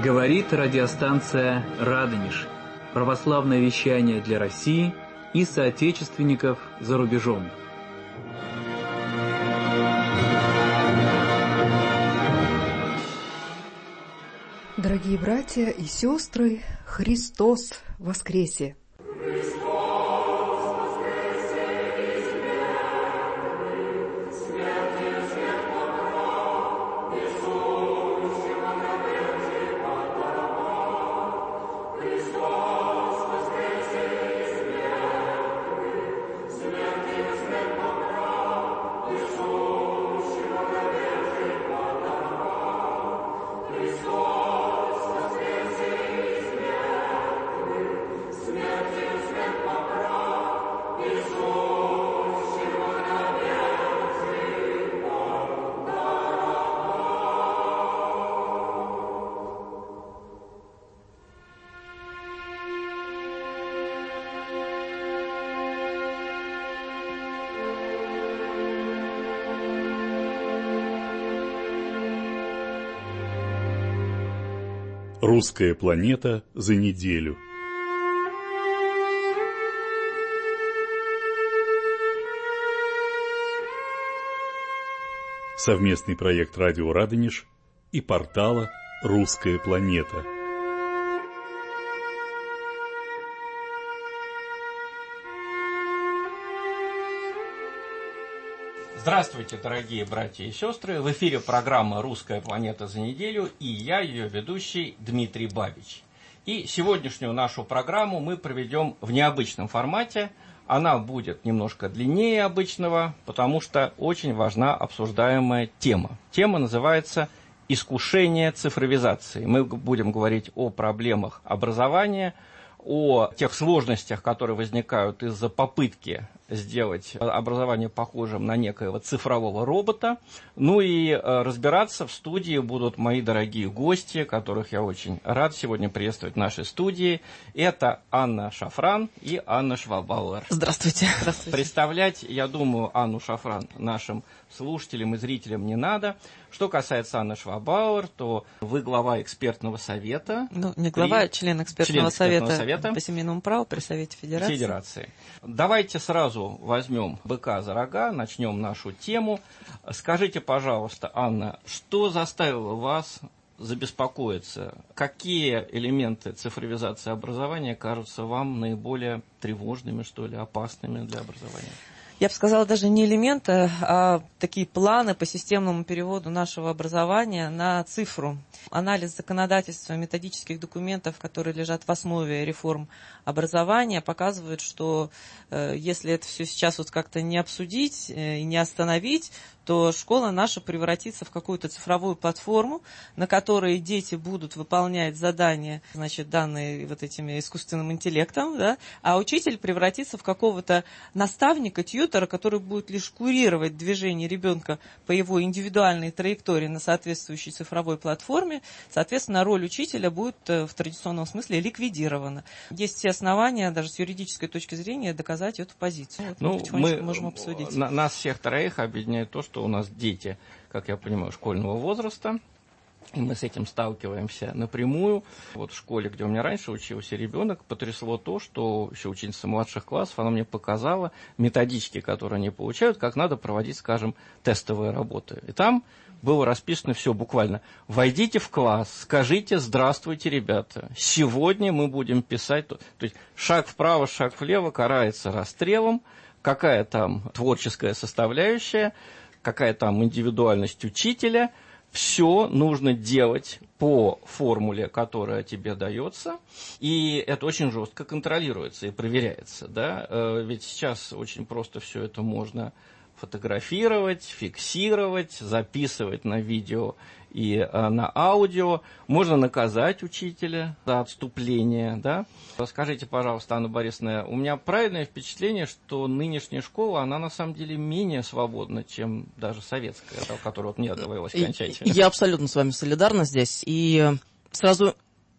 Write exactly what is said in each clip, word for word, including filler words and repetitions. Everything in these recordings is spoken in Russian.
Говорит радиостанция «Радонеж». Православное вещание для России и соотечественников за рубежом. Дорогие братья и сестры, Христос воскресе! Русская планета за неделю. Совместный проект радио «Радонеж» и портала «Русская планета». Здравствуйте, дорогие братья и сестры! В эфире программа «Русская планета за неделю» и я, ее ведущий Дмитрий Бабич. И сегодняшнюю нашу программу мы проведем в необычном формате. Она будет немножко длиннее обычного, потому что очень важна обсуждаемая тема. Тема называется «Искушение цифровизации». Мы будем говорить о проблемах образования, о тех сложностях, которые возникают из-за попытки сделать образование похожим на некоего цифрового робота. Ну и э, разбираться в студии будут мои дорогие гости, которых я очень рад сегодня приветствовать в нашей студии. Это Анна Шафран и Анна Швабауэр. Здравствуйте. Здравствуйте. Представлять, я думаю, Анну Шафран нашим слушателям и зрителям не надо. Что касается Анны Швабауэр, то вы глава экспертного совета. Ну, не глава, при... а член экспертного, член экспертного совета, совета по семейному праву при Совете Федерации. Федерации. Давайте сразу возьмем быка за рога, начнем нашу тему. Скажите, пожалуйста, Анна, что заставило вас забеспокоиться? Какие элементы цифровизации образования кажутся вам наиболее тревожными, что ли, опасными для образования? Я бы сказала, даже не элементы, а такие планы по системному переводу нашего образования на цифру. Анализ законодательства, методических документов, которые лежат в основе реформ образования, показывает, что э, если это все сейчас вот как-то не обсудить э, и не остановить, то школа наша превратится в какую-то цифровую платформу, на которой дети будут выполнять задания, значит, данные вот этими искусственным интеллектом, да, а учитель превратится в какого-то наставника, тьютера, который будет лишь курировать движение ребенка по его индивидуальной траектории на соответствующей цифровой платформе. Соответственно, роль учителя будет в традиционном смысле ликвидирована. Есть все основания, даже с юридической точки зрения, доказать эту позицию. Вот ну, мы мы можем обсудить. На, нас всех троих объединяет то, что у нас дети, как я понимаю, школьного возраста, и мы с этим сталкиваемся напрямую. Вот в школе, где у меня раньше учился ребенок, потрясло то, что еще ученица младших классов, она мне показала методички, которые они получают, как надо проводить, скажем, тестовые работы. И там было расписано все буквально. Войдите в класс, скажите «Здравствуйте, ребята, сегодня мы будем писать...» То есть шаг вправо, шаг влево карается расстрелом, какая там творческая составляющая, какая там индивидуальность учителя. Все нужно делать по формуле, которая тебе дается, и это очень жестко контролируется и проверяется. Да? Ведь сейчас очень просто все это можно фотографировать, фиксировать, записывать на видео и а, на аудио. Можно наказать учителя за отступление. Да? Скажите, пожалуйста, Анна Борисовна, у меня правильное впечатление, что нынешняя школа, она на самом деле менее свободна, чем даже советская, да, которая вот мне довелось кончать. Я абсолютно с вами солидарна здесь. И сразу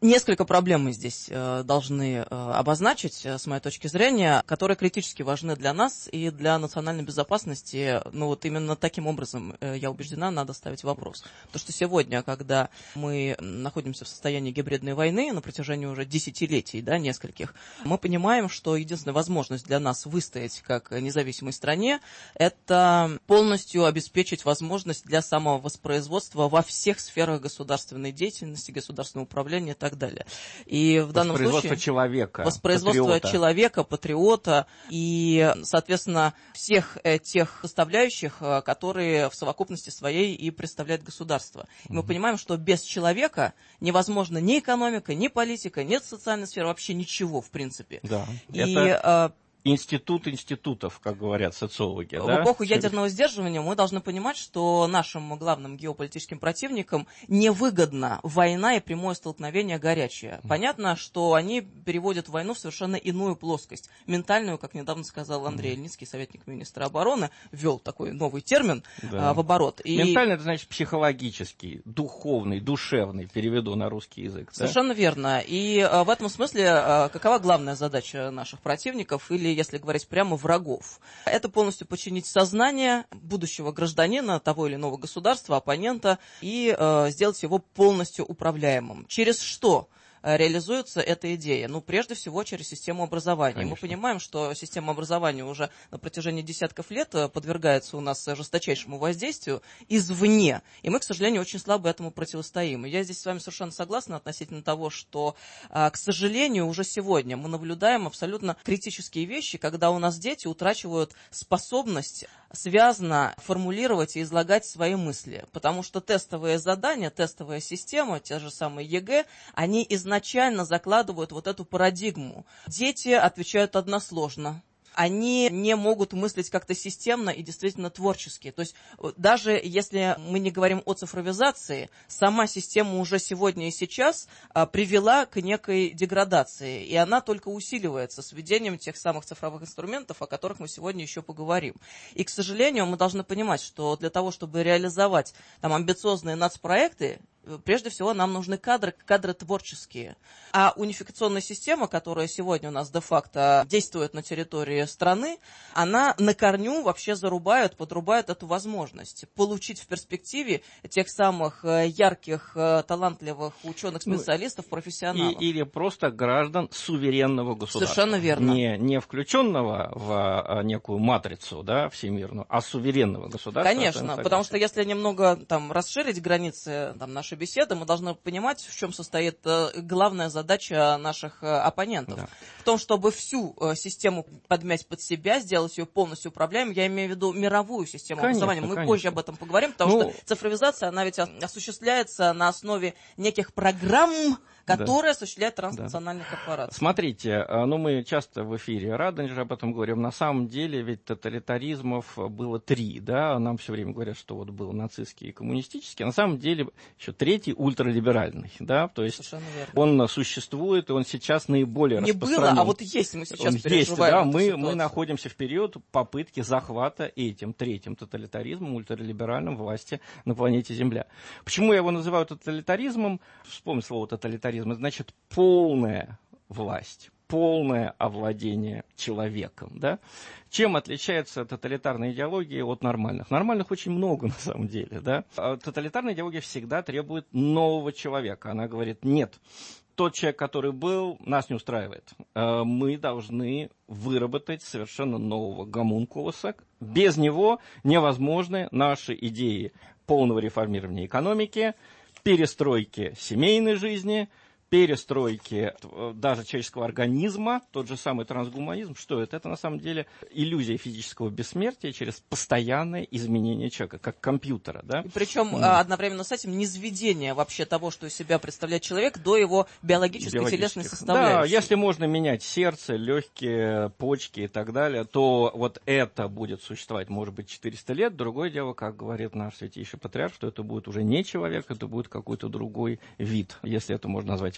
Несколько проблем мы здесь э, должны э, обозначить, э, с моей точки зрения, которые критически важны для нас и для национальной безопасности. Ну вот именно таким образом, э, я убеждена, надо ставить вопрос. Потому что сегодня, когда мы находимся в состоянии гибридной войны на протяжении уже десятилетий, да, нескольких, мы понимаем, что единственная возможность для нас выстоять как независимой стране – это полностью обеспечить возможность для самовоспроизводства во всех сферах государственной деятельности, государственного управления и так далее. И в данном случае воспроизводство человека, воспроизводство патриота. человека, патриота и, соответственно, всех тех составляющих, которые в совокупности своей и представляют государство. И мы понимаем, что без человека невозможно ни экономика, ни политика, нет социальной сферы, вообще ничего, в принципе. Да. И Это институт институтов, как говорят социологи. В да? эпоху ядерного сдерживания мы должны понимать, что нашим главным геополитическим противникам невыгодна война и прямое столкновение горячее. Понятно, что они переводят войну в совершенно иную плоскость. Ментальную, как недавно сказал Андрей Ильницкий, советник министра обороны, ввел такой новый термин да. а, в оборот. И... Ментальный, это значит психологический, духовный, душевный, переведу на русский язык. Совершенно да? верно. И а, в этом смысле а, какова главная задача наших противников или, если говорить прямо, врагов? Это полностью подчинить сознание будущего гражданина того или иного государства, оппонента, и э, сделать его полностью управляемым. Через что реализуется эта идея? Ну, прежде всего, через систему образования. Конечно. Мы понимаем, что система образования уже на протяжении десятков лет подвергается у нас жесточайшему воздействию извне, и мы, к сожалению, очень слабо этому противостоим. И я здесь с вами совершенно согласна относительно того, что, к сожалению, уже сегодня мы наблюдаем абсолютно критические вещи, когда у нас дети утрачивают способность связно формулировать и излагать свои мысли, потому что тестовые задания, тестовая система, те же самые ЕГЭ, они изначально закладывают вот эту парадигму. Дети отвечают односложно. Они не могут мыслить как-то системно и действительно творчески. То есть даже если мы не говорим о цифровизации, сама система уже сегодня и сейчас а, привела к некой деградации, и она только усиливается с введением тех самых цифровых инструментов, о которых мы сегодня еще поговорим. И, к сожалению, мы должны понимать, что для того, чтобы реализовать там амбициозные нацпроекты, прежде всего, нам нужны кадры, кадры творческие. А унификационная система, которая сегодня у нас де-факто действует на территории страны, она на корню вообще зарубает, подрубает эту возможность получить в перспективе тех самых ярких, талантливых ученых-специалистов, профессионалов. И, или просто граждан суверенного государства. Совершенно верно. Не, не включенного в некую матрицу, да, всемирную, а суверенного государства. Конечно, потому что если немного там расширить границы там, нашей беседы, мы должны понимать, в чем состоит э, главная задача наших э, оппонентов. Да. В том, чтобы всю э, систему подмять под себя, сделать ее полностью управляемой, я имею в виду мировую систему конечно, образования. Мы конечно. позже об этом поговорим, потому ну... что цифровизация, она ведь осуществляется на основе неких программ, которые да. осуществляют транснациональные да. корпорации. Смотрите, ну мы часто в эфире Радонежа об этом говорим. На самом деле ведь тоталитаризмов было три, да, нам все время говорят, что вот был нацистский и коммунистический. На самом деле еще третий ультралиберальный, да, то есть он существует, и он сейчас наиболее Не распространен. было, а вот есть, мы сейчас он переживаем есть, да, мы, ситуацию. мы находимся в период попытки захвата этим третьим тоталитаризмом, ультралиберальным власти на планете Земля. Почему я его называю тоталитаризмом? Вспомни слово тоталитаризм. Значит, полная власть, полное овладение человеком. Да? Чем отличается тоталитарная идеология от нормальных? Нормальных очень много на самом деле. Да? А тоталитарная идеология всегда требует нового человека. Она говорит, нет, тот человек, который был, нас не устраивает. Мы должны выработать совершенно нового гомункулуса. Без него невозможны наши идеи полного реформирования экономики, перестройки семейной жизни, перестройки даже человеческого организма, тот же самый трансгуманизм. Что это? Это на самом деле иллюзия физического бессмертия через постоянное изменение человека, как компьютера. Да? Причем mm. одновременно с этим низведение вообще того, что из себя представляет человек, до его биологической телесной составляющей. Да, если можно менять сердце, легкие, почки и так далее, то вот это будет существовать, может быть, четыреста лет. Другое дело, как говорит наш святейший патриарх, что это будет уже не человек, это будет какой-то другой вид, если это можно назвать видом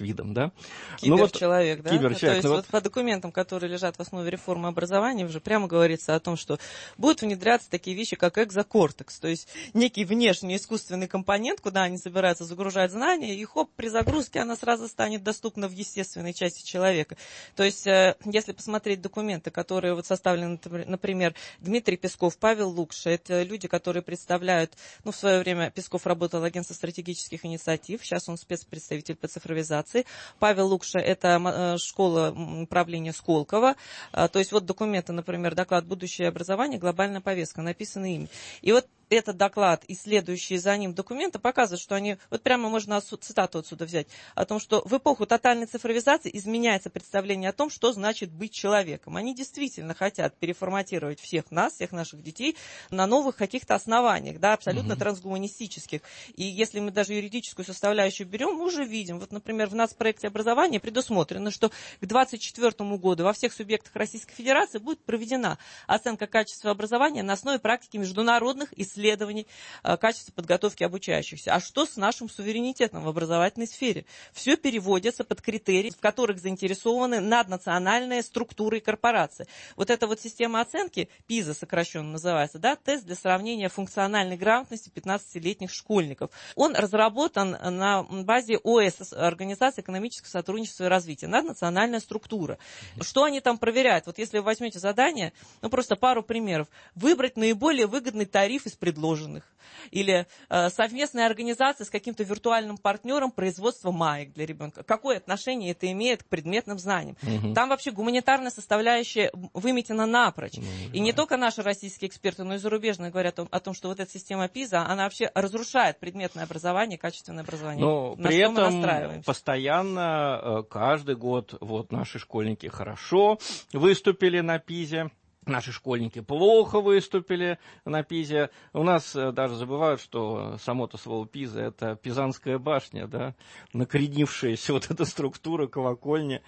видом, да? Киберчеловек, да? Киберчеловек. То есть ну, вот, вот по документам, которые лежат в основе реформы образования, уже прямо говорится о том, что будут внедряться такие вещи, как экзокортекс, то есть некий внешний искусственный компонент, куда они собираются загружать знания, и хоп, при загрузке она сразу станет доступна в естественной части человека. То есть, если посмотреть документы, которые вот составлены, например, Дмитрий Песков, Павел Лукша, это люди, которые представляют, ну, в свое время Песков работал в агентстве стратегических инициатив, сейчас он спецпредставитель по цифровизации. Павел Лукша — это школа управления Сколково. То есть вот документы, например, доклад «Будущее образование. Глобальная повестка», написаны ими. И вот этот доклад и следующие за ним документы показывают, что они, вот прямо можно цитату отсюда взять, о том, что в эпоху тотальной цифровизации изменяется представление о том, что значит быть человеком. Они действительно хотят переформатировать всех нас, всех наших детей на новых каких-то основаниях, да, абсолютно mm-hmm. трансгуманистических. И если мы даже юридическую составляющую берем, мы уже видим, вот, например, в нацпроекте образования предусмотрено, что к двадцать четвёртому году во всех субъектах Российской Федерации будет проведена оценка качества образования на основе практики международных исследований исследований качества подготовки обучающихся. А что с нашим суверенитетом в образовательной сфере? Все переводится под критерии, в которых заинтересованы наднациональные структуры и корпорации. Вот эта вот система оценки, пиза сокращенно называется, да, тест для сравнения функциональной грамотности пятнадцатилетних школьников. Он разработан на базе ОЭС, Организации экономического сотрудничества и развития, наднациональная структура. Что они там проверяют? Вот если вы возьмете задание, ну просто пару примеров. Выбрать наиболее выгодный тариф из предложенных. Или э, совместная организация с каким-то виртуальным партнером производства маек для ребенка. Какое отношение это имеет к предметным знаниям? Угу. Там вообще гуманитарная составляющая выметена напрочь. Ну, и не только наши российские эксперты, но и зарубежные говорят о, о том, что вот эта система пиза, она вообще разрушает предметное образование, качественное образование. Но на при что этом постоянно, каждый год, вот наши школьники хорошо выступили на пизе. Наши школьники плохо выступили на пизе. У нас даже забывают, что само-то слово пиза — это Пизанская башня, да, накоренившаяся вот эта структура колокольни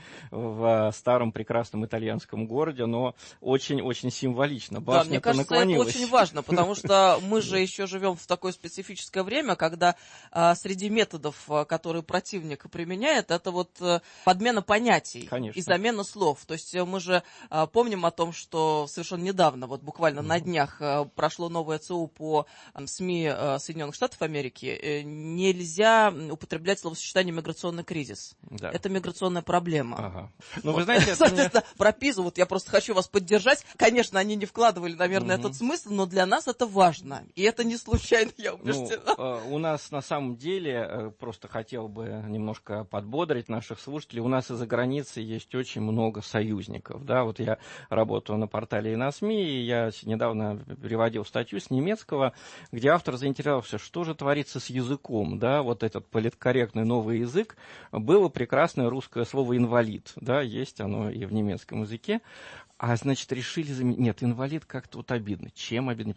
в старом прекрасном итальянском городе, но очень-очень символично. Башня-то да, мне кажется, наклонилась. Это очень важно, потому что мы же еще живем в такое специфическое время, когда а, среди методов, которые противник применяет, это вот подмена понятий. Конечно. И замена слов. То есть мы же а, помним о том, что совершенно недавно, вот буквально mm-hmm. на днях прошло новое ЦУ по СМИ Соединенных Штатов Америки. Нельзя употреблять словосочетание «миграционный кризис». Да. Это миграционная проблема. Ага. Ну, вы знаете, соответственно, мне... про пизу, вот я просто хочу вас поддержать. Конечно, они не вкладывали, наверное, mm-hmm. этот смысл, но для нас это важно. И это не случайно, я убеждена. Ну, у нас на самом деле, просто хотел бы немножко подбодрить наших слушателей, у нас из-за границы есть очень много союзников. Да? Вот я работаю на портале и на СМИ, и я недавно переводил статью с немецкого, где автор заинтересовался, что же творится с языком, да, вот этот политкорректный новый язык. Было прекрасное русское слово «инвалид», да, есть оно и в немецком языке, а, значит, решили заменить, нет, инвалид как-то вот обидно, чем обидно?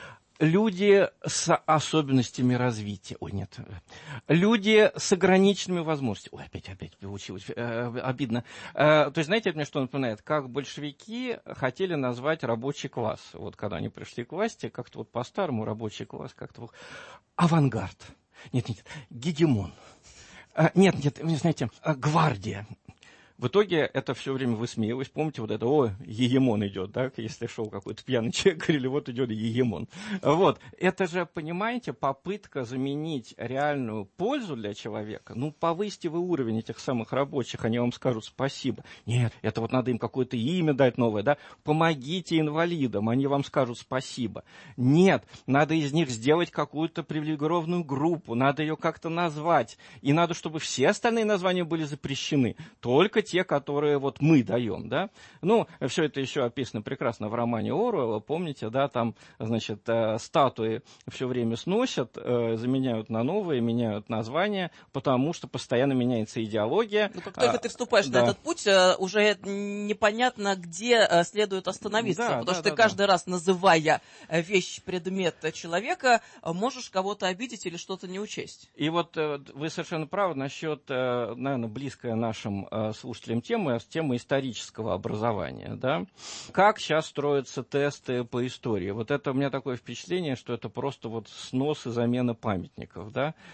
Люди с особенностями развития. Ой, нет. Люди с ограниченными возможностями. Ой, опять, опять получилось. Э, обидно. Э, то есть, знаете, это мне что напоминает? Как большевики хотели назвать рабочий класс. Вот когда они пришли к власти, как-то вот по-старому рабочий класс, как-то авангард. Нет, нет, гегемон. Э, нет, нет, знаете, гвардия. В итоге это все время высмеивалось. Помните, вот это, о, егемон идет, да, если шел какой-то пьяный человек, говорили, вот идет егемон. Вот, это же, понимаете, попытка заменить реальную пользу для человека. Ну, повысьте вы уровень этих самых рабочих, они вам скажут спасибо. Нет, это вот надо им какое-то имя дать новое, да. Помогите инвалидам, они вам скажут спасибо. Нет, надо из них сделать какую-то привилегированную группу, надо ее как-то назвать. И надо, чтобы все остальные названия были запрещены. Только те, которые вот мы даем, да. Ну, все это еще описано прекрасно в романе Оруэлла, помните, да, там, значит, статуи все время сносят, заменяют на новые, меняют названия, потому что постоянно меняется идеология. Ну, как только а, ты вступаешь да. на этот путь, уже непонятно, где следует остановиться, да, потому да, что да, ты каждый да. раз, называя вещь, предмет человека, можешь кого-то обидеть или что-то не учесть. И вот вы совершенно правы насчет, наверное, близкой нашим слушателям темы, темы исторического образования, да. Как сейчас строятся тесты по истории? Вот это у меня такое впечатление, что это просто вот снос и замена памятников, да.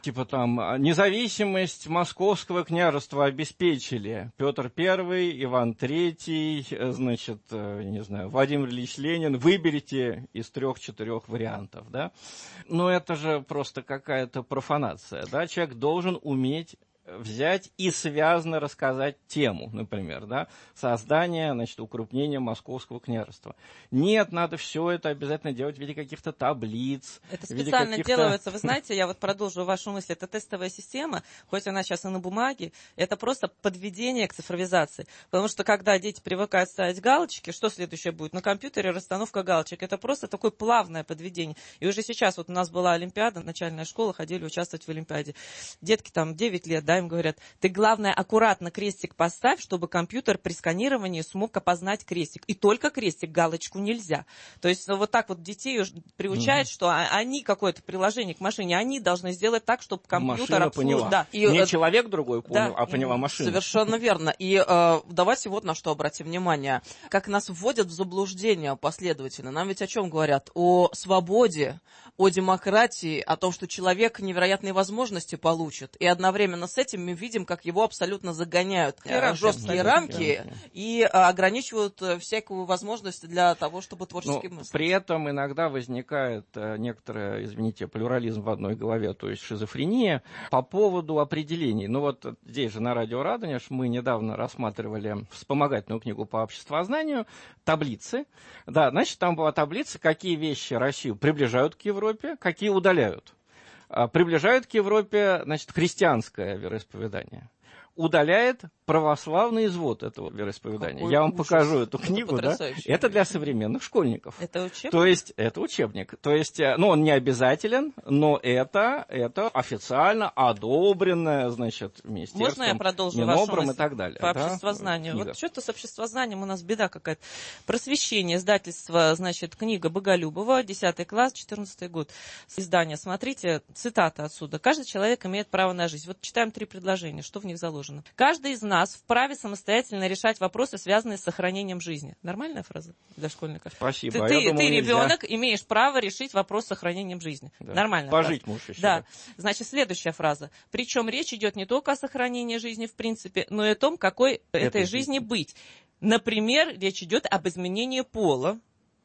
Типа там независимость Московского княжества обеспечили Петр Первый, Иван Третий, значит, не знаю, Владимир Ильич Ленин. Выберите из трех-четырех вариантов, да? Но это же просто какая-то профанация, да? Человек должен уметь взять и связно рассказать тему, например, да, создание, значит, укрупнения Московского княжества. Нет, надо все это обязательно делать в виде каких-то таблиц. Это специально каких-то... делается, вы знаете, я вот продолжу вашу мысль, это тестовая система, хоть она сейчас и на бумаге, это просто подведение к цифровизации, потому что когда дети привыкают ставить галочки, что следующее будет? На компьютере расстановка галочек, это просто такое плавное подведение. И уже сейчас вот у нас была Олимпиада, начальная школа, ходили участвовать в Олимпиаде. Детки там девять лет, да, им говорят, ты, главное, аккуратно крестик поставь, чтобы компьютер при сканировании смог опознать крестик. И только крестик, галочку нельзя. То есть вот так вот детей приучают, mm-hmm. что они какое-то приложение к машине, они должны сделать так, чтобы компьютер обслуживал. Да. И, Не э... человек другой понял, да. а поняла машина. Совершенно верно. И э, давайте вот на что обратим внимание. Как нас вводят в заблуждение последовательно. Нам ведь о чем говорят? О свободе, о демократии, о том, что человек невероятные возможности получит. И одновременно с этим мы видим, как его абсолютно загоняют в жесткие рамки и ограничивают всякую возможность для того, чтобы творчески мыслить. При этом иногда возникает некоторый, извините, плюрализм в одной голове, то есть шизофрения по поводу определений. Ну вот здесь же на радио Радонеж мы недавно рассматривали вспомогательную книгу по обществознанию, таблицы. Да, значит, там была таблица, какие вещи Россию приближают к Европе, какие удаляют. Приближают к Европе, значит, христианское вероисповедание. Удаляет православный извод этого вероисповедания. Какой Я вам ужас. покажу эту книгу, это да? Это для современных школьников. Это учебник? То есть, это учебник. То есть, ну, он не обязателен, но это, это официально одобренное, значит, министерством. Можно я продолжу вашу мысль? И так далее. По да? обществознанию. Вот что-то с обществознанием у нас беда какая-то. Просвещение, издательство, значит, книга Боголюбова, десятый класс, четырнадцатый год. Издание, смотрите, цитата отсюда. Каждый человек имеет право на жизнь. Вот читаем три предложения, что в них заложено. Каждый из нас вправе самостоятельно решать вопросы, связанные с сохранением жизни. Нормальная фраза для школьников? Спасибо. Ты, а ты, думал, ты ребенок, нельзя. имеешь право решить вопрос с сохранением жизни. Да. Нормально. Пожить можешь еще. Да. Значит, следующая фраза. Причем речь идет не только о сохранении жизни в принципе, но и о том, какой Это этой жизни быть. Например, речь идет об изменении пола.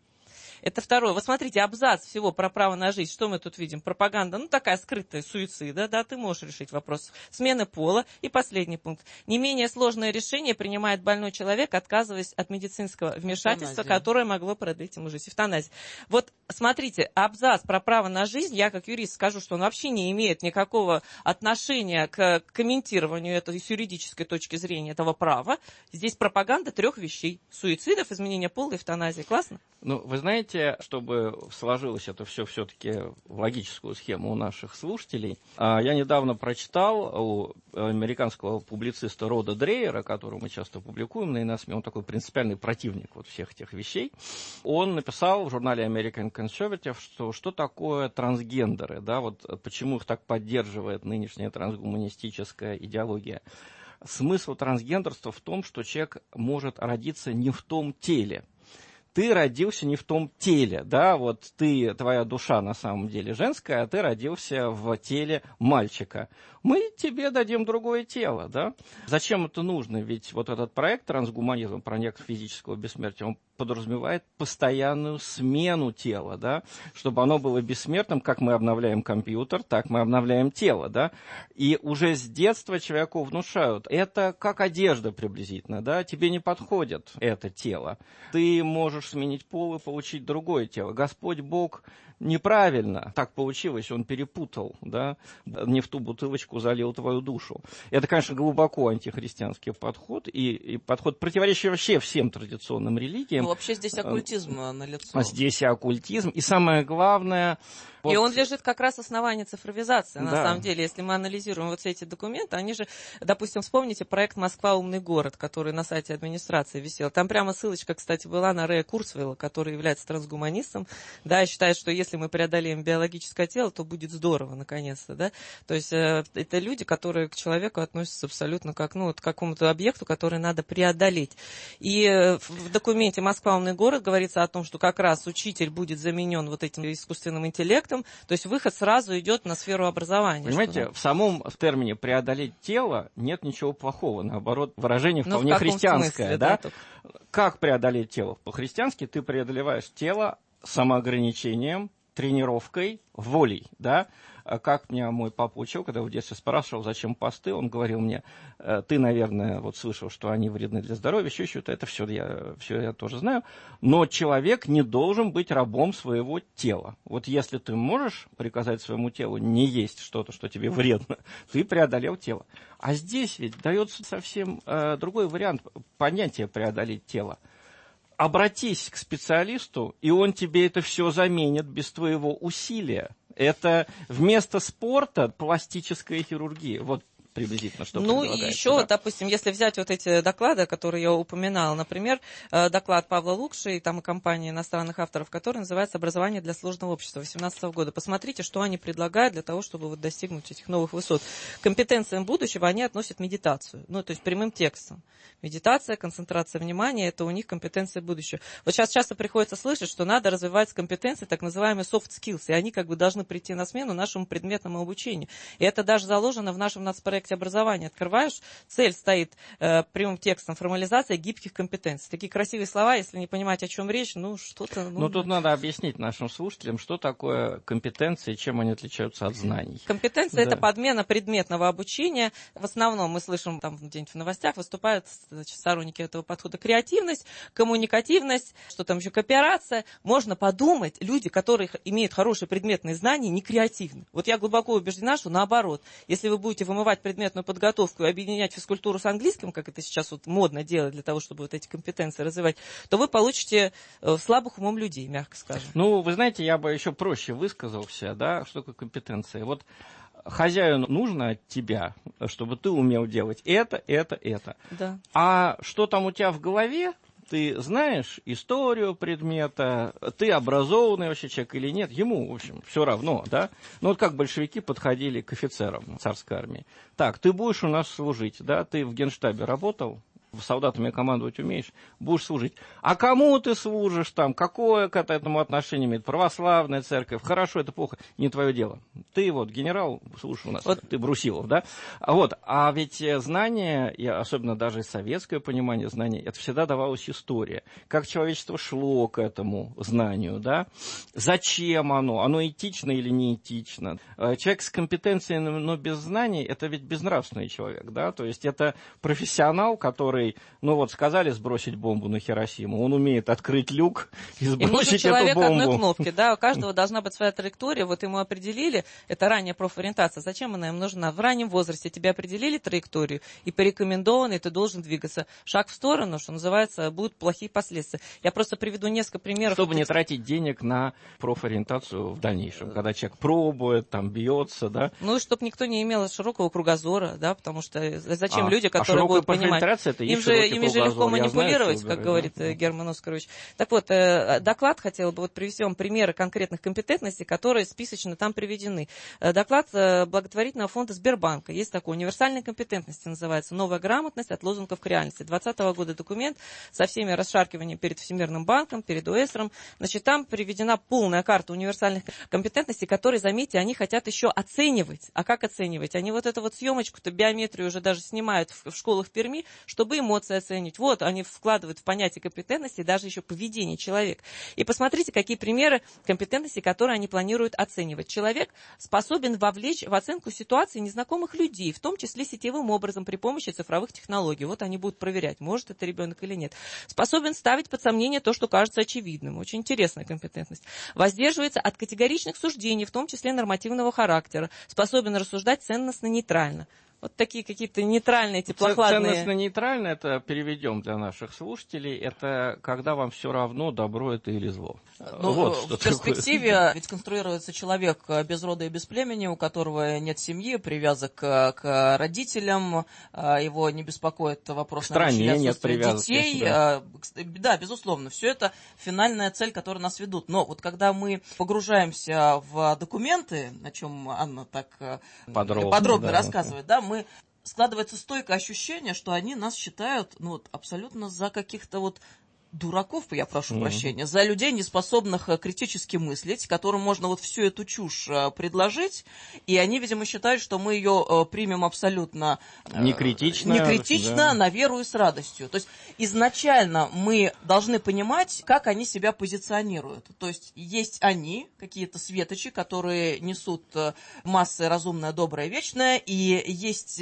Это второе. Вот смотрите, абзац всего про право на жизнь. Что мы тут видим? Пропаганда, ну, такая скрытая, суицида, да, ты можешь решить вопрос. Смены пола. И последний пункт. Не менее сложное решение принимает больной человек, отказываясь от медицинского вмешательства, Эвтаназия. которое могло продлить ему жизнь. Эвтаназия. Вот, смотрите, абзац про право на жизнь, я как юрист скажу, что он вообще не имеет никакого отношения к комментированию этой с юридической точки зрения этого права. Здесь пропаганда трех вещей. Суицидов, изменения пола, эвтаназии. Классно? Ну, вы знаете, чтобы сложилось это все все-таки в логическую схему у наших слушателей, я недавно прочитал у американского публициста Рода Дрейера, которого мы часто публикуем на ИНАСМе, он такой принципиальный противник вот всех этих вещей. Он написал в журнале American Conservative, что что такое трансгендеры, да, вот почему их так поддерживает нынешняя трансгуманистическая идеология. Смысл трансгендерства в том, что человек может родиться не в том теле. Ты родился не в том теле, да, вот ты, твоя душа на самом деле женская, а ты родился в теле мальчика. Мы тебе дадим другое тело, да. Зачем это нужно? Ведь вот этот проект трансгуманизм, проект физического бессмертия, он подразумевает постоянную смену тела, да, чтобы оно было бессмертным, как мы обновляем компьютер, так мы обновляем тело, да. И уже с детства человеку внушают, это как одежда приблизительно, да, тебе не подходит это тело. Ты можешь сменить пол и получить другое тело. Господь Бог неправильно так получилось, он перепутал, да, не в ту бутылочку залил твою душу. Это, конечно, глубоко антихристианский подход, и, и подход, противоречащий вообще всем традиционным религиям. Ну, вообще здесь оккультизм налицо. А здесь и оккультизм, и самое главное... Вот. И он лежит как раз в основании цифровизации, на да. самом деле. Если мы анализируем вот все эти документы, они же, допустим, вспомните проект «Москва. Умный город», который на сайте администрации висел. Там прямо ссылочка, кстати, была на Рэя Курцвейла, который является трансгуманистом, да, и считает, что если мы преодолеем биологическое тело, то будет здорово, наконец-то, да. То есть э, это люди, которые к человеку относятся абсолютно как, ну, вот, к какому-то объекту, который надо преодолеть. И э, в документе «Москва. Умный город» говорится о том, что как раз учитель будет заменен вот этим искусственным интеллектом, вторым. То есть выход сразу идет на сферу образования. Понимаете, что... в самом термине «преодолеть тело» нет ничего плохого. Наоборот, выражение ну, вполне в христианское. Смысле, да? Да, только... Как преодолеть тело? По-христиански ты преодолеваешь тело самоограничением, тренировкой, волей, да? Как меня мой папа учил, когда в детстве спрашивал, зачем посты, он говорил мне, ты, наверное, вот слышал, что они вредны для здоровья, еще что-то, это все я, все я тоже знаю, но человек не должен быть рабом своего тела. Вот если ты можешь приказать своему телу не есть что-то, что тебе вредно, ты преодолел тело. А здесь ведь дается совсем э, другой вариант понятия преодолеть тело. Обратись к специалисту, и он тебе это все заменит без твоего усилия. Это вместо спорта пластическая хирургия. Вот приблизительно, что Ну, предлагается. и еще, да? допустим, если взять вот эти доклады, которые я упоминала, например, доклад Павла Лукши и там и компании иностранных авторов, который называется «Образование для сложного общества» две тысячи восемнадцатого года. Посмотрите, что они предлагают для того, чтобы вот достигнуть этих новых высот. К компетенциям будущего они относят медитацию, ну, то есть прямым текстом. Медитация, концентрация внимания – это у них компетенция будущего. Вот сейчас часто приходится слышать, что надо развивать компетенции, так называемые soft skills, и они как бы должны прийти на смену нашему предметному обучению. И это даже заложено в нашем нацпроекте образования. Открываешь, цель стоит э, прямым текстом формализация гибких компетенций. Такие красивые слова, если не понимать, о чем речь, ну что-то... Ну, ну тут надо объяснить нашим слушателям, что такое компетенции, чем они отличаются от знаний. Компетенция да. это подмена предметного обучения. В основном мы слышим там где-нибудь в новостях, выступают значит, сторонники этого подхода. Креативность, коммуникативность, что там еще, кооперация. Можно подумать, люди, которые имеют хорошие предметные знания, не креативны. Вот я глубоко убеждена, что наоборот, если вы будете вымывать предметную подготовку и объединять физкультуру с английским, как это сейчас вот модно делать для того, чтобы вот эти компетенции развивать, то вы получите слабых умом людей, мягко скажем. Ну, вы знаете, я бы еще проще высказался, да, что такое компетенция. Вот хозяину нужно от тебя, чтобы ты умел делать это, это, это. Да. А что там у тебя в голове? Ты знаешь историю предмета, ты образованный вообще человек или нет, ему, в общем, все равно, да? Ну, вот как большевики подходили к офицерам царской армии. Так, ты будешь у нас служить, да? Ты в генштабе работал? Солдатами командовать умеешь, будешь служить. А кому ты служишь там? Какое к этому отношение имеет? Православная церковь? Хорошо, это плохо, не твое дело. Ты вот генерал, слушай у нас, вот. Ты Брусилов, да? Вот, а ведь знания, и особенно даже советское понимание знаний, это всегда давалась история. Как человечество шло к этому знанию, да? Зачем оно? Оно этично или не этично? Человек с компетенцией, но без знаний, это ведь безнравственный человек, да? То есть это профессионал, который ну вот сказали сбросить бомбу на Хиросиму, он умеет открыть люк и сбросить эту бомбу. И нужен человек одной кнопки, да, у каждого должна быть своя траектория, вот ему определили, это ранняя профориентация, зачем она им нужна? В раннем возрасте тебе определили траекторию и порекомендовано, и ты должен двигаться. Шаг в сторону, что называется, будут плохие последствия. Я просто приведу несколько примеров. Чтобы не тратить денег на профориентацию в дальнейшем, когда человек пробует, там, бьется, да. Ну, и чтобы никто не имел широкого кругозора, да, потому что зачем а, люди, которые а будут понимать... Это им же, им же легко манипулировать, знаю, как говорит да? Герман Оскарович. Так вот, э, доклад хотела бы вот привести вам примеры конкретных компетентностей, которые списочно там приведены. Э, доклад э, благотворительного фонда Сбербанка. Есть такой универсальной компетентности, называется «Новая грамотность от лозунгов к реальности». двадцатого года документ со всеми расшаркиваниями перед Всемирным банком, перед ОЭСРом. Значит, там приведена полная карта универсальных компетентностей, которые, заметьте, они хотят еще оценивать. А как оценивать? Они вот эту вот съемочку-то, биометрию уже даже снимают в, в школах в Перми, чтобы эмоции оценить. Вот, они вкладывают в понятие компетентности даже еще поведение человека. И посмотрите, какие примеры компетентности, которые они планируют оценивать. Человек способен вовлечь в оценку ситуации незнакомых людей, в том числе сетевым образом при помощи цифровых технологий. Вот они будут проверять, может это ребенок или нет. Способен ставить под сомнение то, что кажется очевидным. Очень интересная компетентность. Воздерживается от категоричных суждений, в том числе нормативного характера. Способен рассуждать ценностно-нейтрально. Вот такие какие-то нейтральные, теплохладные... Ценностно-нейтрально, это переведем для наших слушателей, это когда вам все равно, добро это или зло. Ну, вот, в перспективе такое. Ведь конструируется человек без рода и без племени, у которого нет семьи, привязок к родителям, его не беспокоит вопрос к стране нет привязки, детей. Да. да, безусловно, все это финальная цель, которую нас ведут. Но вот когда мы погружаемся в документы, о чем Анна так подробно, подробно да. рассказывает, да, мы складывается стойкое ощущение, что они нас считают ну, вот, абсолютно за каких-то вот дураков, я прошу mm-hmm. прощения, за людей, не способных критически мыслить, которым можно вот всю эту чушь предложить, и они, видимо, считают, что мы ее примем абсолютно не критично, не критично да. на веру и с радостью. То есть изначально мы должны понимать, как они себя позиционируют. То есть есть они, какие-то светочи, которые несут массы разумное, доброе, вечное, и есть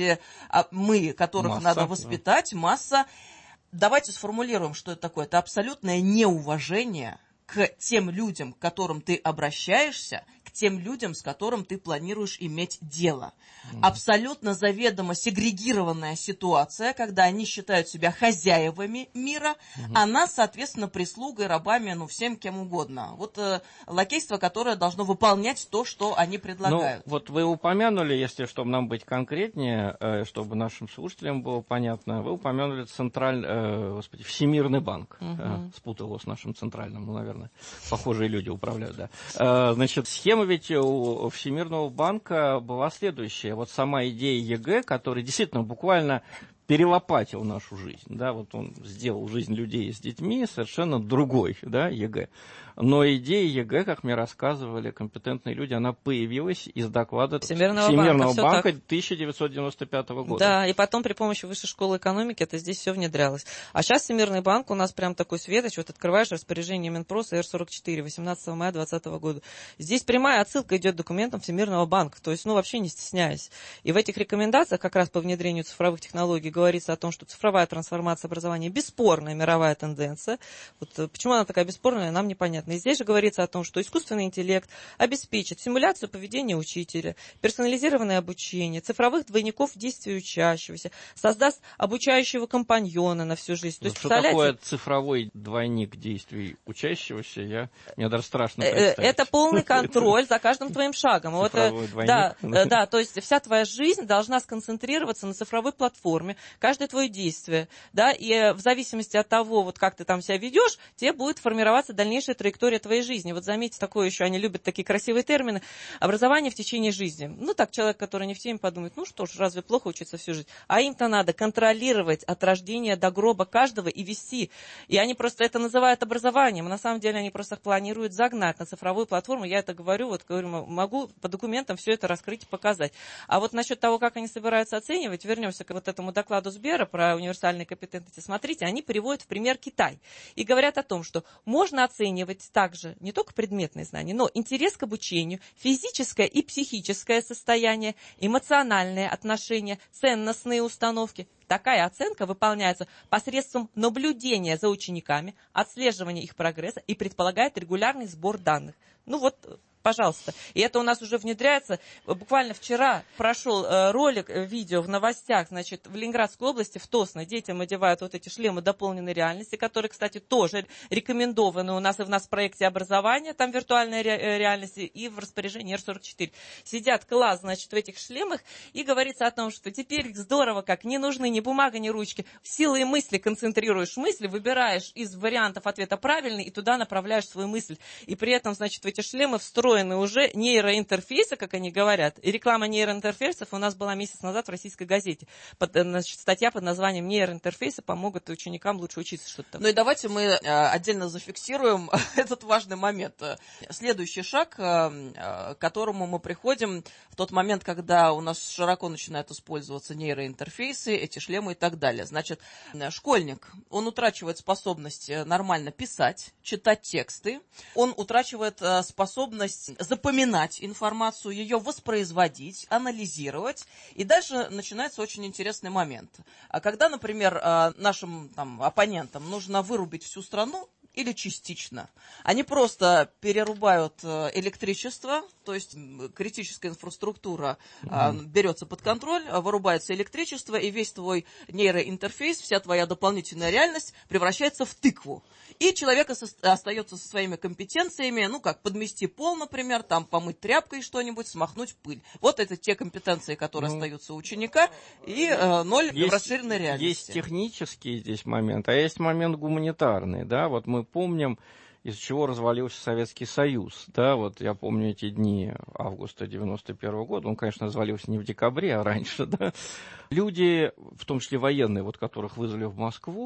мы, которых масса, надо воспитать, да. масса. Давайте сформулируем, что это такое. Это абсолютное неуважение к тем людям, к которым ты обращаешься, к тем людям, с которым ты планируешь иметь дело. Mm. Абсолютно заведомо сегрегированная ситуация, когда они считают себя хозяевами мира, mm-hmm. а нас, соответственно, прислугой, рабами, ну, всем кем угодно. Вот э, лакейство, которое должно выполнять то, что они предлагают. Ну, вот вы упомянули, если чтобы нам быть конкретнее, э, чтобы нашим слушателям было понятно, вы упомянули централь, э, господи, Всемирный банк. Mm-hmm. Э, спутал его с нашим центральным, ну, наверное, похожие люди управляют, да. Э, значит, схема ведь у Всемирного банка была следующая. Вот сама идея ЕГЭ, который действительно буквально перелопатил нашу жизнь, да, вот он сделал жизнь людей с детьми совершенно другой, да, ЕГЭ. Но идея ЕГЭ, как мне рассказывали компетентные люди, она появилась из доклада Всемирного, Всемирного банка, банка тысяча девятьсот девяносто пятого года. Да, и потом при помощи Высшей школы экономики это здесь все внедрялось. А сейчас Всемирный банк у нас прям такой светоч, вот открываешь распоряжение Минпроса эр сорок четыре, восемнадцатого мая двадцатого года. Здесь прямая отсылка идет к документам Всемирного банка, то есть, ну, вообще не стесняясь. И в этих рекомендациях как раз по внедрению цифровых технологий говорится о том, что цифровая трансформация образования бесспорная мировая тенденция. Вот почему она такая бесспорная, нам непонятно. И здесь же говорится о том, что искусственный интеллект обеспечит симуляцию поведения учителя, персонализированное обучение, цифровых двойников действий учащегося, создаст обучающего компаньона на всю жизнь. То есть, что такое цифровой двойник действий учащегося, я, мне даже страшно представить. Это полный контроль за каждым твоим шагом. Вот, да, да, то есть вся твоя жизнь должна сконцентрироваться на цифровой платформе, каждое твое действие, да, и в зависимости от того, вот как ты там себя ведешь, тебе будет формироваться дальнейшая траектория твоей жизни. Вот заметьте, такое еще, они любят такие красивые термины, образование в течение жизни. Ну, так человек, который не в теме, подумает, ну что ж, разве плохо учиться всю жизнь? А им-то надо контролировать от рождения до гроба каждого и вести. И они просто это называют образованием, а на самом деле они просто планируют загнать на цифровую платформу. Я это говорю, вот говорю, могу по документам все это раскрыть и показать. А вот насчет того, как они собираются оценивать, вернемся к вот этому докладу Сбера про универсальные компетентности. Смотрите, они приводят в пример Китай и говорят о том, что можно оценивать также не только предметные знания, но интерес к обучению, физическое и психическое состояние, эмоциональные отношения, ценностные установки. Такая оценка выполняется посредством наблюдения за учениками, отслеживания их прогресса и предполагает регулярный сбор данных. Ну вот, пожалуйста. И это у нас уже внедряется. Буквально вчера прошел э, ролик, э, видео в новостях, значит, в Ленинградской области, в Тосно, детям одевают вот эти шлемы дополненной реальности, которые, кстати, тоже рекомендованы у нас и в нас в проекте образования, там виртуальная ре- реальность, и в распоряжении эр сорок четыре. Сидят класс, значит, в этих шлемах, и говорится о том, что теперь здорово, как не нужны ни бумага, ни ручки. В силой мысли концентрируешь мысли, выбираешь из вариантов ответа правильный, и туда направляешь свою мысль. И при этом, значит, в эти шлемы встроены уже нейроинтерфейсы, как они говорят. И реклама нейроинтерфейсов у нас была месяц назад в российской газете. Под, значит, статья под названием «Нейроинтерфейсы помогут ученикам лучше учиться». Что-то там. Ну и давайте мы э, отдельно зафиксируем этот важный момент. Следующий шаг, э, к которому мы приходим в тот момент, когда у нас широко начинают использоваться нейроинтерфейсы, эти шлемы и так далее. Значит, школьник, он утрачивает способность нормально писать, читать тексты, он утрачивает э, способность запоминать информацию, ее воспроизводить, анализировать. И дальше начинается очень интересный момент. Когда, например, нашим там, оппонентам нужно вырубить всю страну, или частично. Они просто перерубают электричество, то есть критическая инфраструктура mm-hmm. берется под контроль, вырубается электричество, и весь твой нейроинтерфейс, вся твоя дополнительная реальность превращается в тыкву. И человек остается со своими компетенциями, ну как подмести пол, например, там помыть тряпкой что-нибудь, смахнуть пыль. Вот это те компетенции, которые ну, остаются у ученика, и э, ноль есть, в расширенной реальности. Есть технический здесь момент, а есть момент гуманитарный, да, вот мы помним, из-за чего развалился Советский Союз. Да, вот я помню эти дни августа девяносто первого года. Он, конечно, развалился не в декабре, а раньше. Да. Люди, в том числе военные, вот, которых вызвали в Москву,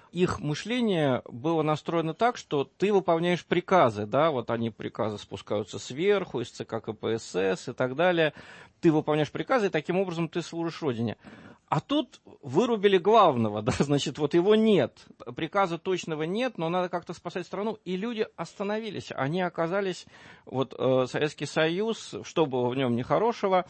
их мышление было настроено так, что ты выполняешь приказы, да, вот они приказы спускаются сверху, из ЦК КПСС и так далее. Ты выполняешь приказы, и таким образом ты служишь Родине. А тут вырубили главного, да, значит, вот его нет. Приказа точного нет, но надо как-то спасать страну. И люди остановились. Они оказались, вот э, Советский Союз, что было в нем нехорошего,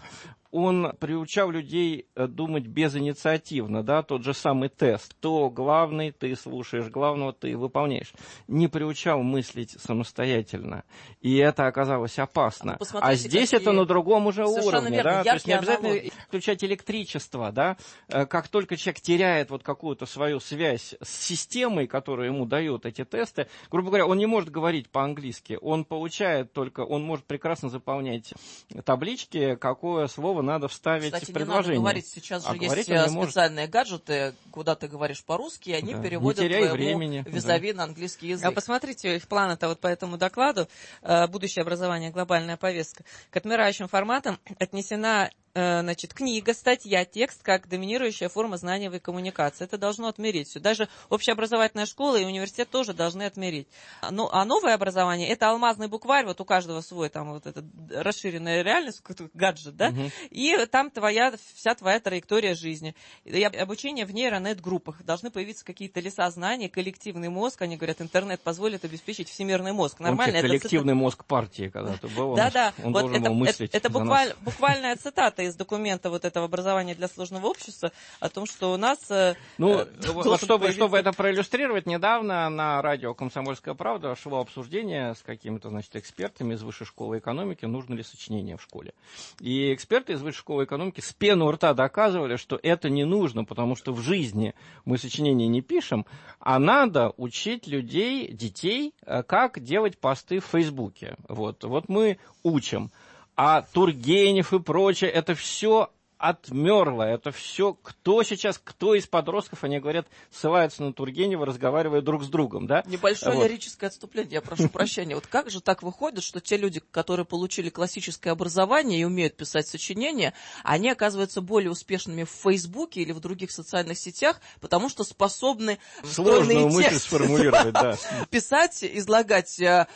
он приучал людей думать безинициативно, да, тот же самый тест. Кто главный, ты слушаешь главного, ты выполняешь. Не приучал мыслить самостоятельно. И это оказалось опасно. А, а здесь это на другом уже уровне, верно, да, то есть не обязательно аналогии. Включать электричество, да, как только человек теряет вот какую-то свою связь с системой, которую ему дают эти тесты, грубо говоря, он не может говорить по-английски, он получает только, он может прекрасно заполнять таблички, какое слово надо вставить. Кстати, в предложение. Не надо говорить, сейчас же а есть специальные может... гаджеты, куда ты говоришь по-русски, и они да. переводят твоему времени. визави да. на английский язык. А посмотрите, в план-то вот по этому докладу «Будущее образование. Глобальная повестка». К отмирающим форматам отнесена значит, книга, статья, текст как доминирующая форма знаниевой коммуникации. Это должно отмереть все. Даже общеобразовательная школа и университет тоже должны отмереть. Ну, а новое образование – это алмазный букварь, вот у каждого свой, там, вот эта расширенная реальность, гаджет, да, угу. и там твоя, вся твоя траектория жизни. И обучение в нейронет-группах. Должны появиться какие-то леса знаний, коллективный мозг. Они говорят, интернет позволит обеспечить всемирный мозг. Нормально. Это коллективный это... мозг партии когда-то был. Да-да. Он вот должен это, был мыслить это, это букваль, буквальная цитата из документа вот этого образования для сложного общества о том, что у нас... Ну, вот чтобы, появиться... чтобы это проиллюстрировать, недавно на радио «Комсомольская правда» шло обсуждение с какими-то, значит, экспертами из Высшей школы экономики, нужно ли сочинение в школе. И эксперты из Высшей школы экономики с пены у рта доказывали, что это не нужно, потому что в жизни мы сочинения не пишем, а надо учить людей, детей, как делать посты в Фейсбуке. Вот, вот мы учим. А Тургенев и прочее, это все отмерло, это все, кто сейчас, кто из подростков, они говорят, ссылаются на Тургенева, разговаривая друг с другом, да? Небольшое вот. лирическое отступление, я прошу прощения. Вот как же так выходит, что те люди, которые получили классическое образование и умеют писать сочинения, они оказываются более успешными в Фейсбуке или в других социальных сетях, потому что способны сложную мысль сформулировать, да. Писать, излагать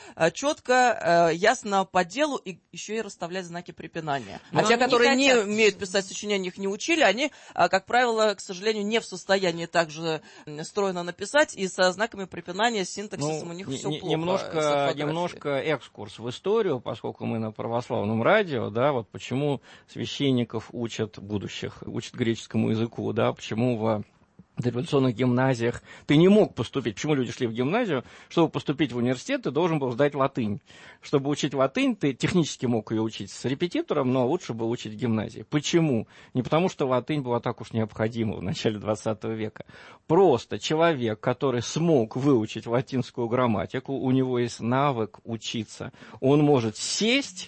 четко, ясно по делу и еще и расставлять знаки препинания. А те, которые не умеют писать сочинения, их не учили, они, как правило, к сожалению, не в состоянии также стройно написать, и со знаками препинания, с синтаксисом ну, у них все не, плохо. Немножко, немножко экскурс в историю, поскольку мы на православном радио, да, вот почему священников учат будущих, учат греческому языку, да, почему в в революционных гимназиях ты не мог поступить. Почему люди шли в гимназию? Чтобы поступить в университет, ты должен был сдать латынь. Чтобы учить латынь, ты технически мог ее учить с репетитором, но лучше было учить в гимназии. Почему? Не потому, что латынь была так уж необходима в начале двадцатого века. Просто человек, который смог выучить латинскую грамматику, у него есть навык учиться. Он может сесть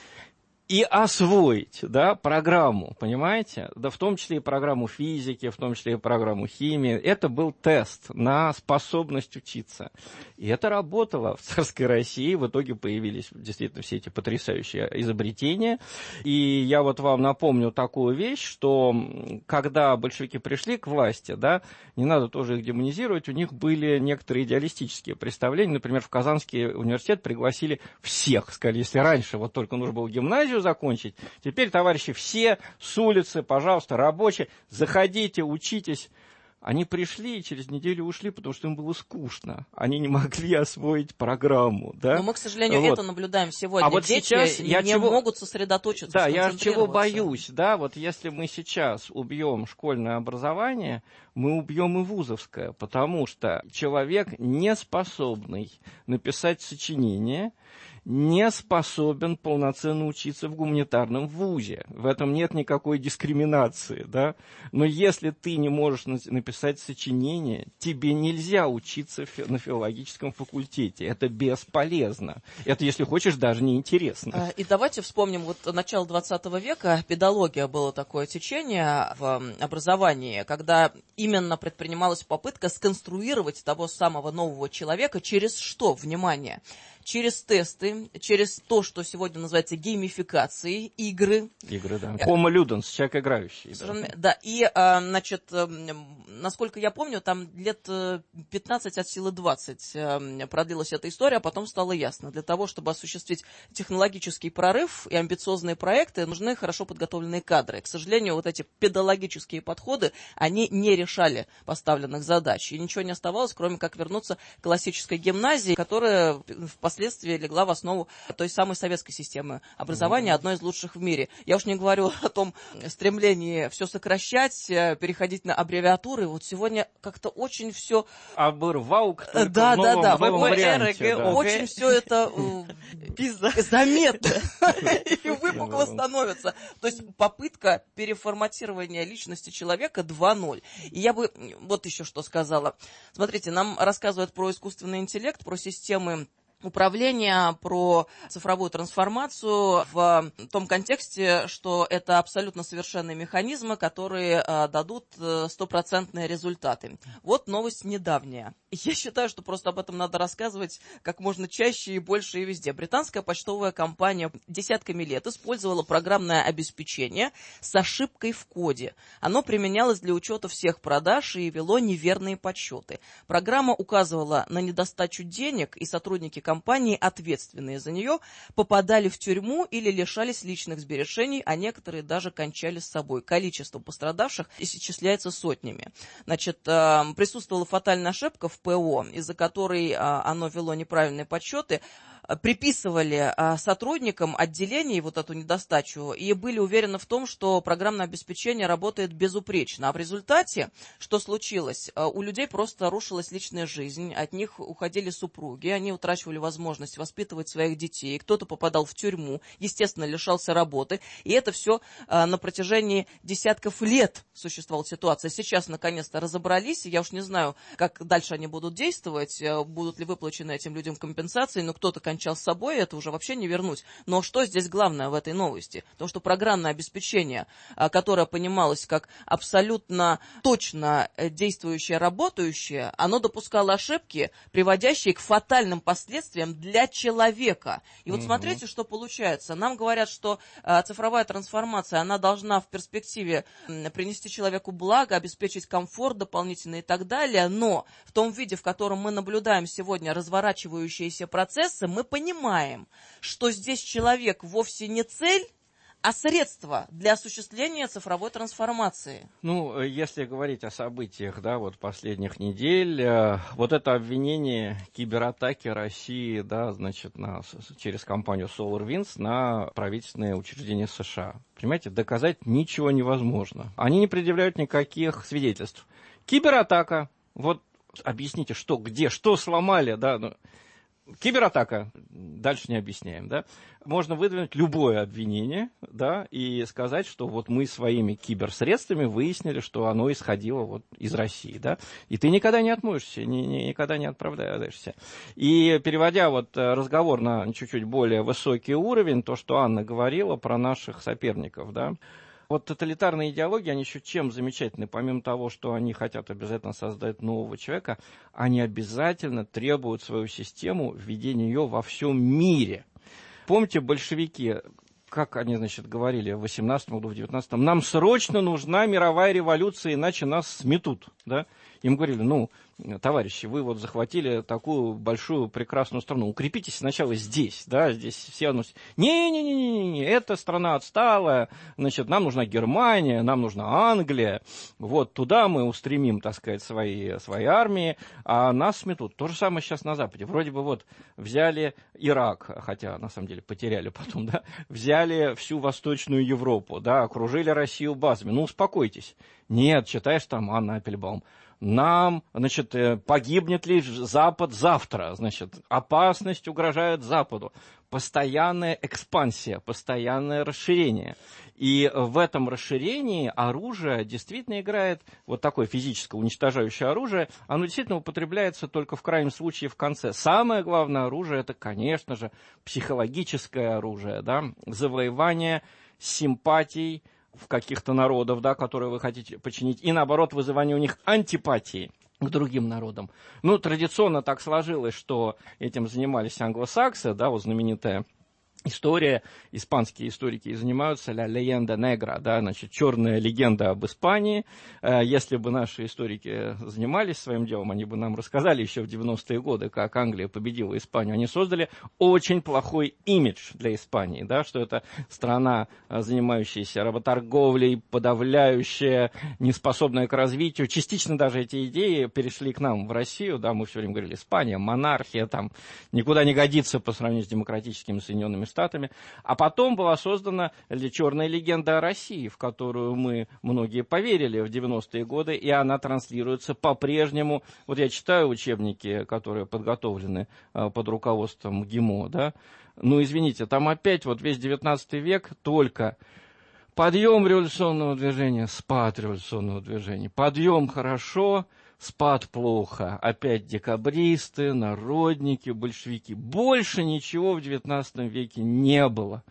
и освоить, да, программу, понимаете? Да, в том числе и программу физики, в том числе и программу химии. Это был тест на способность учиться. И это работало в царской России. В итоге появились действительно все эти потрясающие изобретения. И я вот вам напомню такую вещь, что когда большевики пришли к власти, да, не надо тоже их демонизировать, у них были некоторые идеалистические представления. Например, в Казанский университет пригласили всех. Сказали, если раньше вот только нужно было гимназию закончить, теперь, товарищи, все с улицы, пожалуйста, рабочие, заходите, учитесь. Они пришли и через неделю ушли, потому что им было скучно. Они не могли освоить программу. Да? Но мы, к сожалению, вот. это наблюдаем сегодня. А вот дети сейчас не, я не чего... могут сосредоточиться, да, я чего боюсь, да, вот если мы сейчас убьем школьное образование, мы убьем и вузовское, потому что человек, не способный написать сочинение, не способен полноценно учиться в гуманитарном вузе. В этом нет никакой дискриминации, да. Но если ты не можешь написать сочинение, тебе нельзя учиться на филологическом факультете. Это бесполезно. Это, если хочешь, даже неинтересно. И давайте вспомним вот начало двадцатого века. Педагогия было такое течение в образовании, когда именно предпринималась попытка сконструировать того самого нового человека через что? Внимание! через тесты, через то, что сегодня называется геймификацией, игры. Игры, да. Homo ludens, человек играющий. Да, да. И, значит, насколько я помню, там лет пятнадцать от силы двадцать продлилась эта история, а потом стало ясно. Для того, чтобы осуществить технологический прорыв и амбициозные проекты, нужны хорошо подготовленные кадры. К сожалению, вот эти педагогические подходы, они не решали поставленных задач. И ничего не оставалось, кроме как вернуться к классической гимназии, которая впоследствии легла в основу той самой советской системы образования, одной из лучших в мире. Я уж не говорю о том стремлении все сокращать, переходить на аббревиатуры. Вот сегодня как-то очень все... Абырваук. Да, да, да. Очень все это заметно и выпукло становится. То есть попытка переформатирования личности человека два ноль. И я бы вот еще что сказала. Смотрите, нам рассказывают про искусственный интеллект, про системы управления, про цифровую трансформацию в том контексте, что это абсолютно совершенные механизмы, которые а, дадут стопроцентные результаты. Вот новость недавняя. Я считаю, что просто об этом надо рассказывать как можно чаще и больше и везде. Британская почтовая компания десятками лет использовала программное обеспечение с ошибкой в коде. Оно применялось для учета всех продаж и вело неверные подсчеты. Программа указывала на недостачу денег, и сотрудники компании компании, ответственные за нее, попадали в тюрьму или лишались личных сбережений, а некоторые даже кончали с собой. Количество пострадавших исчисляется сотнями. Значит, присутствовала фатальная ошибка в ПО, из-за которой оно вело неправильные подсчеты. Приписывали сотрудникам отделений вот эту недостачу и были уверены в том, что программное обеспечение работает безупречно. А в результате, что случилось? У людей просто рушилась личная жизнь, от них уходили супруги, они утрачивали возможность воспитывать своих детей, кто-то попадал в тюрьму, естественно, лишался работы. И это все на протяжении десятков лет существовала ситуация. Сейчас, наконец-то, разобрались. Я уж не знаю, как дальше они будут действовать, будут ли выплачены этим людям компенсации, но кто-то, кончал с собой, это уже вообще не вернуть. Но что здесь главное в этой новости? То, что программное обеспечение, которое понималось как абсолютно точно действующее, работающее, оно допускало ошибки, приводящие к фатальным последствиям для человека. И вот угу. смотрите, что получается. Нам говорят, что цифровая трансформация, она должна в перспективе принести человеку благо, обеспечить комфорт дополнительный и так далее, но в том виде, в котором мы наблюдаем сегодня разворачивающиеся процессы, мы понимаем, что здесь человек вовсе не цель, а средство для осуществления цифровой трансформации. Ну, если говорить о событиях, да, вот последних недель, вот это обвинение кибератаки России, да, значит, на, через компанию SolarWinds на правительственные учреждения США. Понимаете, доказать ничего невозможно. Они не предъявляют никаких свидетельств. Кибератака, вот объясните, что, где, что сломали, да, ну, кибератака, дальше не объясняем, да. Можно выдвинуть любое обвинение, да, и сказать, что вот мы своими киберсредствами выяснили, что оно исходило вот из России, да, и ты никогда не отмоешься, ни, ни, никогда не отправляешься. И переводя вот разговор на чуть-чуть более высокий уровень, то, что Анна говорила про наших соперников, да, вот тоталитарные идеологии, они еще чем замечательны? Помимо того, что они хотят обязательно создать нового человека, они обязательно требуют свою систему введения ее во всем мире. Помните, большевики, как они, значит, говорили в восемнадцатом году, в девятнадцатом, нам срочно нужна мировая революция, иначе нас сметут, да? Им говорили, ну, товарищи, вы вот захватили такую большую прекрасную страну, укрепитесь сначала здесь, да, здесь все... Не-не-не-не, эта страна отсталая, значит, нам нужна Германия, нам нужна Англия, вот туда мы устремим, так сказать, свои, свои армии, а нас сметут. То же самое сейчас на Западе. Вроде бы вот взяли Ирак, хотя на самом деле потеряли потом, да, взяли всю Восточную Европу, да, окружили Россию базами. Ну, успокойтесь. Нет, читаешь там Анна Аппельбаум. Нам, значит, погибнет ли Запад завтра? Значит, опасность угрожает Западу. Постоянная экспансия, постоянное расширение. И в этом расширении оружие действительно играет, вот такое физическое уничтожающее оружие, оно действительно употребляется только в крайнем случае в конце. Самое главное оружие, это, конечно же, психологическое оружие, да, завоевание симпатий в каких-то народов, да, которые вы хотите починить, и наоборот, вызывание у них антипатии. к другим народам. Ну, традиционно так сложилось, что этим занимались англосаксы, да, вот знаменитая история, испанские историки занимаются «La leyenda negra», да, значит, черная легенда об Испании. Если бы наши историки занимались своим делом, они бы нам рассказали еще в девяностые годы, как Англия победила Испанию. Они создали очень плохой имидж для Испании, да, что это страна, занимающаяся работорговлей, подавляющая, неспособная к развитию. Частично даже эти идеи перешли к нам в Россию, да, мы все время говорили, Испания, монархия, там, никуда не годится по сравнению с демократическими Соединенными Штатами. А потом была создана черная легенда о России, в которую мы многие поверили в девяностые годы, и она транслируется по-прежнему. Вот я читаю учебники, которые подготовлены под руководством ГИМО, да. Ну, извините, там опять вот весь девятнадцатый век только подъем революционного движения, спад революционного движения. Подъем хорошо, спад плохо. Опять декабристы, народники, большевики. Больше ничего в девятнадцатом веке не было.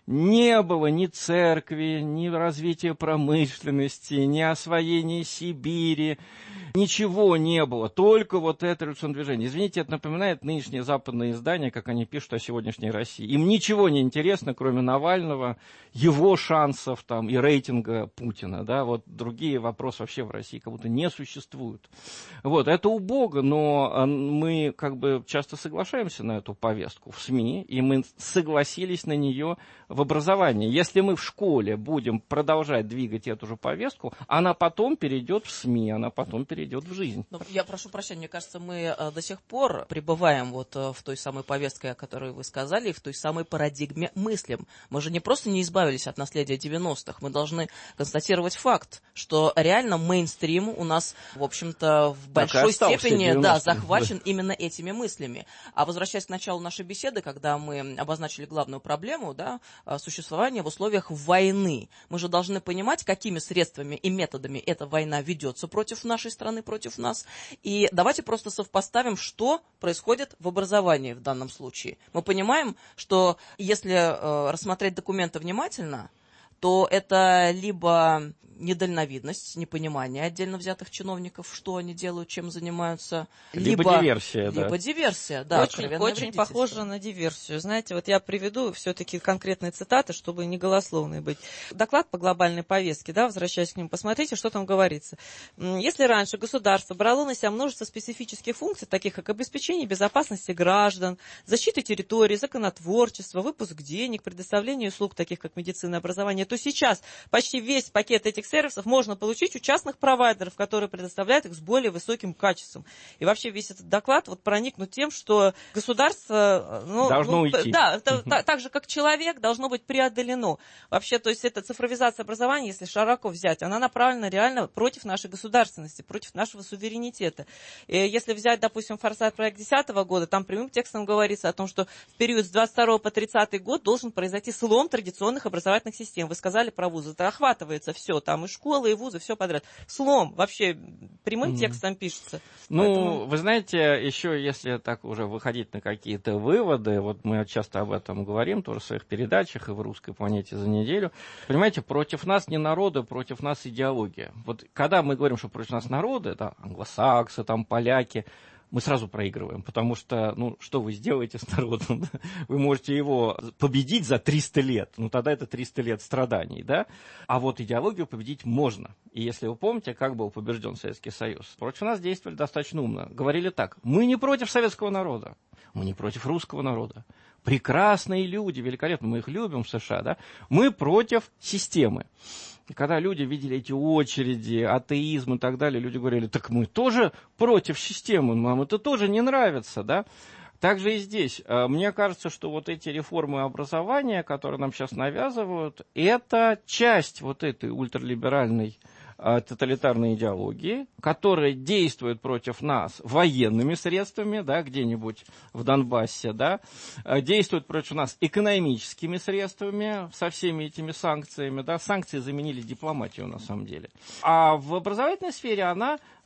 Не было ни церкви, ни развития промышленности, ни освоения Сибири. Ничего не было, только вот это революционное движение. Извините, это напоминает нынешние западные издания, как они пишут о сегодняшней России. Им ничего не интересно, кроме Навального, его шансов там, и рейтинга Путина. Да? Вот другие вопросы вообще в России как будто не существуют. Вот, это убого, но мы как бы часто соглашаемся на эту повестку в СМИ, и мы согласились на нее в образовании. Если мы в школе будем продолжать двигать эту же повестку, она потом перейдет в СМИ, она потом перейдет в жизнь. Ну, я прошу прощения, мне кажется, мы э, до сих пор пребываем вот э, в той самой повестке, о которой вы сказали, и в той самой парадигме мыслим. Мы же не просто не избавились от наследия девяностых, мы должны констатировать факт, что реально мейнстрим у нас, в общем-то, в большой степени да, захвачен именно этими мыслями. А возвращаясь к началу нашей беседы, когда мы обозначили главную проблему, да, существования в условиях войны, мы же должны понимать, какими средствами и методами эта война ведется против нашей страны, против нас. И давайте просто совпоставим, что происходит в образовании в данном случае. Мы понимаем, что если э, рассмотреть документы внимательно, то это либо недальновидность, непонимание отдельно взятых чиновников, что они делают, чем занимаются. Либо, либо диверсия, да. Либо диверсия, да. Очень, очень похоже на диверсию. Знаете, вот я приведу все-таки конкретные цитаты, чтобы не голословной быть. Доклад по глобальной повестке, да, возвращаясь к нему, посмотрите, что там говорится. Если раньше государство брало на себя множество специфических функций, таких как обеспечение безопасности граждан, защита территории, законотворчество, выпуск денег, предоставление услуг, таких как медицина, образование, то сейчас почти весь пакет этих сервисов можно получить у частных провайдеров, которые предоставляют их с более высоким качеством. И вообще весь этот доклад вот проникнут тем, что государство ну, должно ну, уйти. Да, та, та, так же, как человек, должно быть преодолено. Вообще, то есть эта цифровизация образования, если широко взять, она направлена реально против нашей государственности, против нашего суверенитета. И если взять, допустим, «Форсайт» проект две тысячи десятого года, там прямым текстом говорится о том, что в период с двадцать второго по тридцатый год должен произойти слом традиционных образовательных систем. Вы сказали про вузы, это охватывается все, там и школы, и вузы, все подряд. Слом вообще прямым mm-hmm. текстом пишется. Ну, Поэтому... вы знаете, еще если так уже выходить на какие-то выводы, вот мы часто об этом говорим, тоже в своих передачах и в «Русской планете за неделю», понимаете, против нас не народы, против нас идеология. Вот когда мы говорим, что против нас народы, да, англосаксы, там, поляки, мы сразу проигрываем, потому что, ну, что вы сделаете с народом? Вы можете его победить за триста лет, ну, тогда это триста лет страданий, да? А вот идеологию победить можно. И если вы помните, как был побежден Советский Союз, против нас действовали достаточно умно. Говорили так: мы не против советского народа, мы не против русского народа. Прекрасные люди, великолепно, мы их любим в США, да? Мы против системы. И когда люди видели эти очереди, атеизм и так далее, люди говорили: так мы тоже против системы, нам это тоже не нравится, да? Так же и здесь. Мне кажется, что вот эти реформы образования, которые нам сейчас навязывают, это часть вот этой ультралиберальной тоталитарной идеологии, которая действует против нас военными средствами, да, где-нибудь в Донбассе, да, действует против нас экономическими средствами, со всеми этими санкциями, да, санкции заменили дипломатию на самом деле. А в образовательной сфере она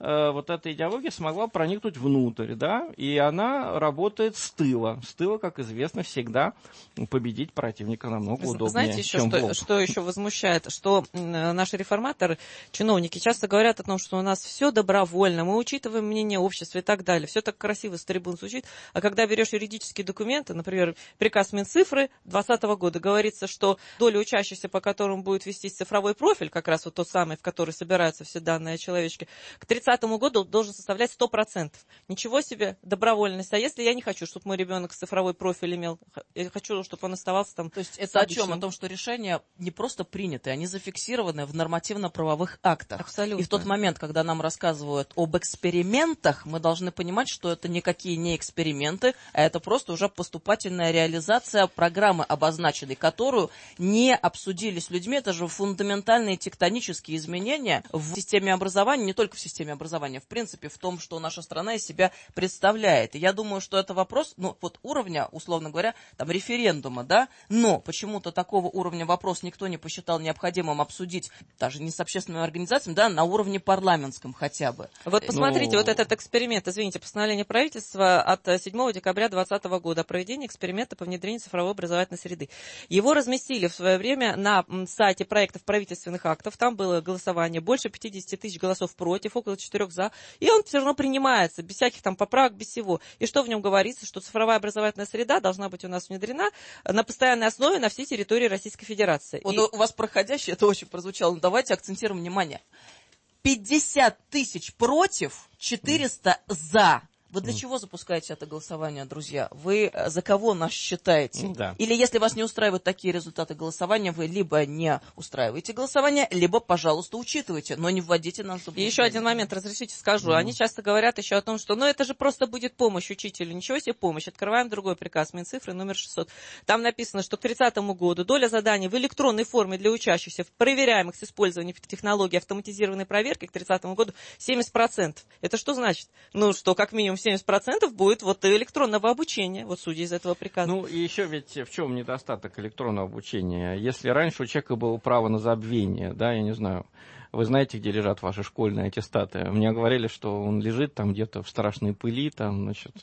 э, вот эта идеология смогла проникнуть внутрь, да, и она работает с тыла. С тыла, как известно, всегда победить противника намного удобнее. Знаете еще, чем что, что еще возмущает? Что наши реформаторы, чиновники часто говорят о том, что у нас все добровольно, мы учитываем мнение общества и так далее. Все так красиво с трибун звучит. А когда берешь юридические документы, например, приказ Минцифры двадцатого года, говорится, что доля учащихся, по которым будет вестись цифровой профиль, как раз вот тот самый, в который собираются все данные о человечке, к тридцатому году должен составлять сто процентов. Ничего себе добровольность. А если я не хочу, чтобы мой ребенок цифровой профиль имел, я хочу, чтобы он оставался там. То есть это о чем? О том, что решения не просто приняты, они зафиксированы в нормативно-правовых актах. Абсолютно. И в тот момент, когда нам рассказывают об экспериментах, мы должны понимать, что это никакие не эксперименты, а это просто уже поступательная реализация программы обозначенной, которую не обсудили с людьми. Это же фундаментальные тектонические изменения в системе образования, не только в системе образования, в принципе, в том, что наша страна из себя представляет. И я думаю, что это вопрос, ну, вот уровня, условно говоря, там, референдума, да, но почему-то такого уровня вопрос никто не посчитал необходимым обсудить, даже не с общественными организациями, да, на уровне парламентском хотя бы. Вот посмотрите, ну... вот этот эксперимент, извините, постановление правительства от седьмого декабря двадцатого года о проведении эксперимента по внедрению цифровой образовательной среды. Его разместили в свое время на сайте проектов правительственных актов, там было голосование, больше пятьдесят тысяч голосов против, около четырех за, и он все равно принимается, без всяких там поправок, без всего. И что в нем говорится, что цифровая образовательная среда должна быть у нас внедрена на постоянной основе на всей территории Российской Федерации. Вот и... у вас проходящее, это очень прозвучало, но давайте акцентируем внимание. пятьдесят тысяч против, четыреста за. Вы для чего запускаете это голосование, друзья? Вы за кого нас считаете? Да. Или если вас не устраивают такие результаты голосования, вы либо не устраиваете голосование, либо, пожалуйста, учитывайте, но не вводите нас в заблуждение. И еще один момент, разрешите скажу. Mm. Они часто говорят еще о том, что ну это же просто будет помощь учителю. Ничего себе помощь. Открываем другой приказ Минцифры номер шестьсот. Там написано, что к тридцатому году доля заданий в электронной форме для учащихся, проверяемых с использованием технологий автоматизированной проверки к тридцатому году семьдесят процентов. Это что значит? Ну что, как минимум семьдесят процентов будет вот электронного обучения, вот судя из этого приказа. Ну, и еще ведь в чем недостаток электронного обучения? Если раньше у человека было право на забвение, да, я не знаю, вы знаете, где лежат ваши школьные аттестаты? Мне говорили, что он лежит там где-то в страшной пыли, там, значит.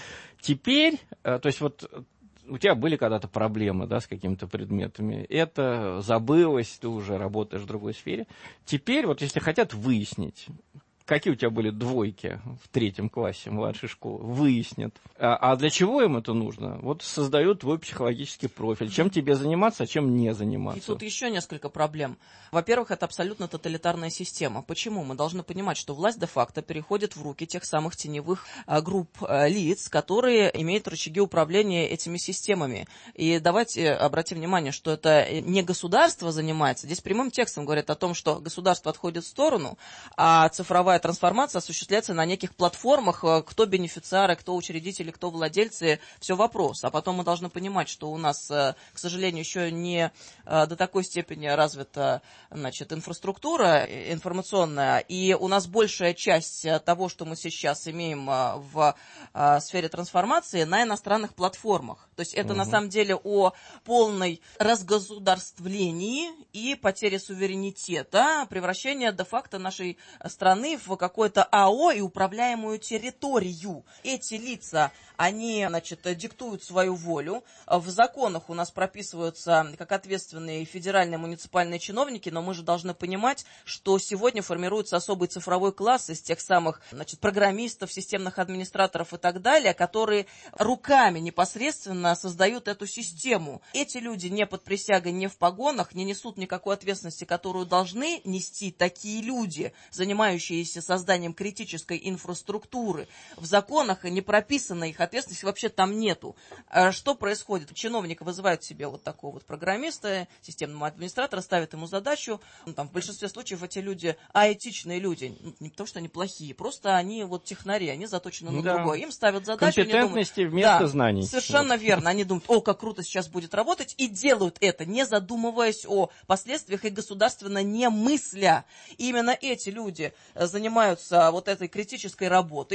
Теперь, то есть вот у тебя были когда-то проблемы, да, с какими-то предметами, это забылось, ты уже работаешь в другой сфере. Теперь, вот если хотят выяснить, какие у тебя были двойки в третьем классе младшей школы, выяснят. А, а для чего им это нужно? Вот создают твой психологический профиль. Чем тебе заниматься, а чем не заниматься. И тут еще несколько проблем. Во-первых, это абсолютно тоталитарная система. Почему? Мы должны понимать, что власть де-факто переходит в руки тех самых теневых а, групп а, лиц, которые имеют рычаги управления этими системами. И давайте обратим внимание, что это не государство занимается. Здесь прямым текстом говорят о том, что государство отходит в сторону, а цифровая трансформация осуществляется на неких платформах, кто бенефициары, кто учредители, кто владельцы, все вопрос. А потом мы должны понимать, что у нас, к сожалению, еще не до такой степени развита, значит, инфраструктура информационная, и у нас большая часть того, что мы сейчас имеем в сфере трансформации, на иностранных платформах. То есть это угу. на самом деле о полной разгосударствлении и потере суверенитета, превращение де-факто нашей страны в какое-то АО и управляемую территорию. Эти лица, они, значит, диктуют свою волю. В законах у нас прописываются как ответственные федеральные муниципальные чиновники, но мы же должны понимать, что сегодня формируется особый цифровой класс из тех самых, значит, программистов, системных администраторов и так далее, которые руками непосредственно создают эту систему. Эти люди не под присягой, не в погонах, не несут никакой ответственности, которую должны нести такие люди, занимающиеся созданием критической инфраструктуры. В законах не прописана их ответственность, вообще там нету. Что происходит? Чиновника вызывают себе вот такого вот программиста, системного администратора, ставят ему задачу. Ну, там, в большинстве случаев эти люди аэтичные люди. Не потому что они плохие, просто они вот технари, они заточены на да. другое. Им ставят задачу. Компетентности думают, вместо да, знаний. Совершенно вот. Верно. Они думают, о, как круто сейчас будет работать, и делают это, не задумываясь о последствиях и государственно не мысля. И именно эти люди занимаются вот этой критической работой.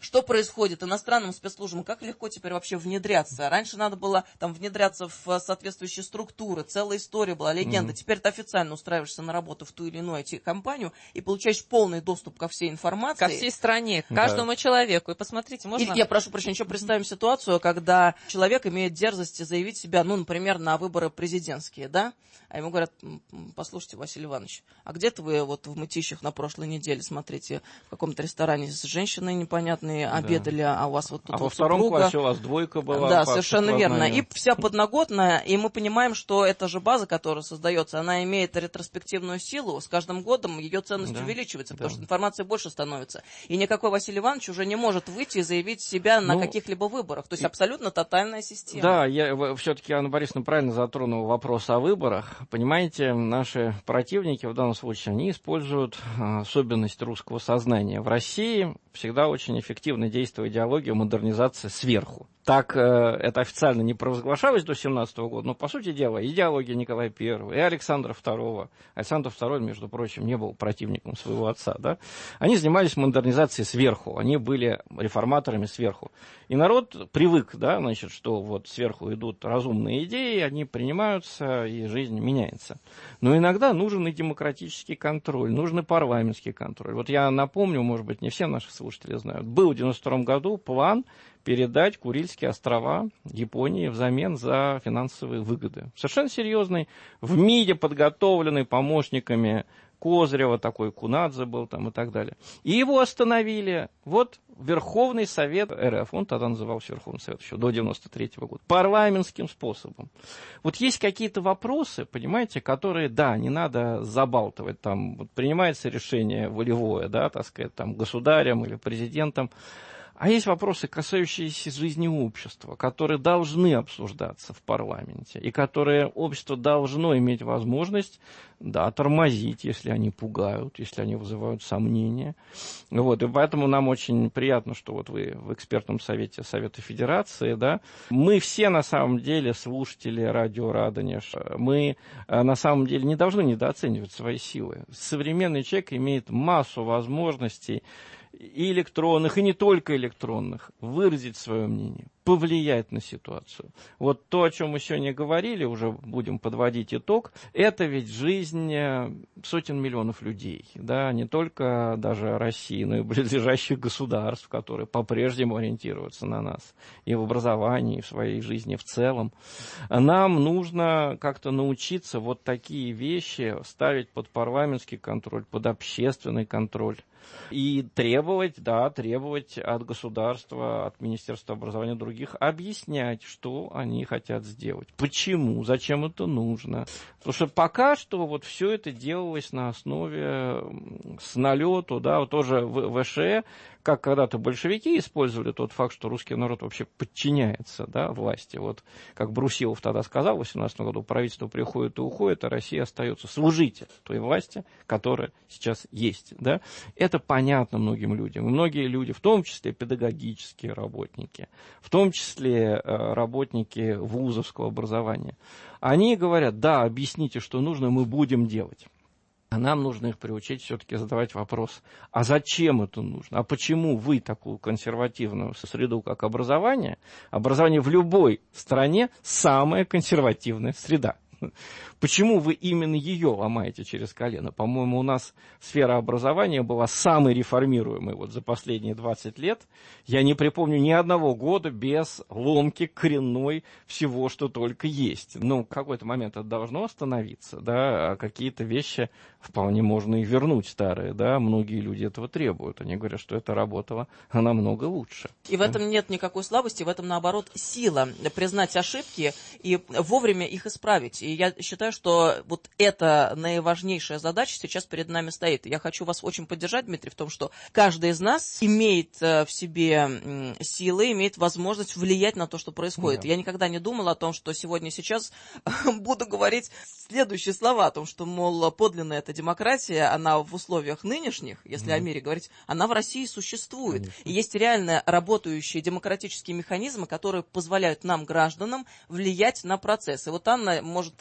что происходит иностранным спецслужбам, как легко теперь вообще внедряться. Раньше надо было там внедряться в соответствующие структуры, целая история была, легенда. Mm-hmm. Теперь ты официально устраиваешься на работу в ту или иную ай ти-компанию и получаешь полный доступ ко всей информации. Ко всей стране, к каждому да. человеку. И посмотрите, можно... И, я прошу прощения, еще представим ситуацию, когда человек имеет дерзость заявить себя, ну, например, на выборы президентские, да? А ему говорят, послушайте, Василий Иванович, а где-то вы вот в Мытищах на прошлой неделе, смотрите, в каком-то ресторане с женщиной непонятные да. обедали, а у вас вот тут а вот во втором супруга. классе у вас двойка была. Да, совершенно верно. И вся подноготная, и мы понимаем, что эта же база, которая создается, она имеет ретроспективную силу, с каждым годом ее ценность да. увеличивается, потому да. что информации больше становится. И никакой Василий Иванович уже не может выйти и заявить себя на ну, каких-либо выборах. То есть и... абсолютно тотальная система. Да, я все-таки, Анна Борисовна, правильно затронула вопрос о выборах. Понимаете, наши противники в данном случае, они используют особенность русского сознания. В России всегда очень эффективно действует идеология модернизации сверху. Так э, это официально не провозглашалось до семнадцатого года, но, по сути дела, идеология Николая Первого и Александра Второго. Александр Второй, между прочим, не был противником своего отца, да? Они занимались модернизацией сверху, они были реформаторами сверху. И народ привык, да, значит, что вот сверху идут разумные идеи, они принимаются, и жизнь меняется. Но иногда нужен и демократический контроль, нужен и парламентский контроль. Вот я напомню, может быть, не все наши слушатели знают, был в девяносто втором году план передать Курильские острова Японии взамен за финансовые выгоды. Совершенно серьезный, в МИДе подготовленный помощниками Козырева, такой Кунадзе был там и так далее. И его остановили. Вот Верховный Совет эр эф, он тогда назывался Верховный Совет еще до девяносто третьего года, парламентским способом. Вот есть какие-то вопросы, понимаете, которые, да, не надо забалтывать, там, вот принимается решение волевое, да, так сказать, там, государем или президентом. А есть вопросы, касающиеся жизни общества, которые должны обсуждаться в парламенте, и которые общество должно иметь возможность, да, тормозить, если они пугают, если они вызывают сомнения. Вот, и поэтому нам очень приятно, что вот вы в экспертном совете Совета Федерации, да. Мы все, на самом деле, слушатели радио Радонеж, мы, на самом деле, не должны недооценивать свои силы. Современный человек имеет массу возможностей, и электронных, и не только электронных, выразить свое мнение, повлиять на ситуацию. Вот то, о чем мы сегодня говорили, уже будем подводить итог, это ведь жизнь сотен миллионов людей, да, не только даже России, но и близлежащих государств, которые по-прежнему ориентируются на нас и в образовании, и в своей жизни в целом. Нам нужно как-то научиться вот такие вещи ставить под парламентский контроль, под общественный контроль. И требовать, да, требовать от государства, от Министерства образования и других объяснять, что они хотят сделать. Почему, зачем это нужно. Потому что пока что вот все это делалось на основе с налету, да, вот тоже в ВШЭ, как когда-то большевики использовали тот факт, что русский народ вообще подчиняется, да, власти. Вот как Брусилов тогда сказал в восемнадцатом году, правительство приходит и уходит, а Россия остается служить той власти, которая сейчас есть, да. Это понятно многим людям. И многие люди, в том числе педагогические работники, в том числе э, работники вузовского образования, они говорят, да, объясните, что нужно, мы будем делать. А нам нужно их приучить все-таки задавать вопрос, а зачем это нужно? А почему вы такую консервативную среду, как образование, образование в любой стране самая консервативная среда? Почему вы именно ее ломаете через колено? По-моему, у нас сфера образования была самой реформируемой вот за последние двадцать лет. Я не припомню ни одного года без ломки коренной всего, что только есть. Ну, в какой-то момент это должно остановиться, да, а какие-то вещи вполне можно и вернуть старые, да, многие люди этого требуют. Они говорят, что это работало намного лучше. И в этом нет никакой слабости, в этом, наоборот, сила признать ошибки и вовремя их исправить. И я считаю, что вот эта наиважнейшая задача сейчас перед нами стоит. Я хочу вас очень поддержать, Дмитрий, в том, что каждый из нас имеет в себе силы, имеет возможность влиять на то, что происходит. Да. Я никогда не думала о том, что сегодня сейчас буду говорить следующие слова, о том, что, мол, подлинная эта демократия, она в условиях нынешних, если mm-hmm. о мире говорить, она в России существует. Конечно. И есть реально работающие демократические механизмы, которые позволяют нам, гражданам, влиять на процесс. И вот Анна может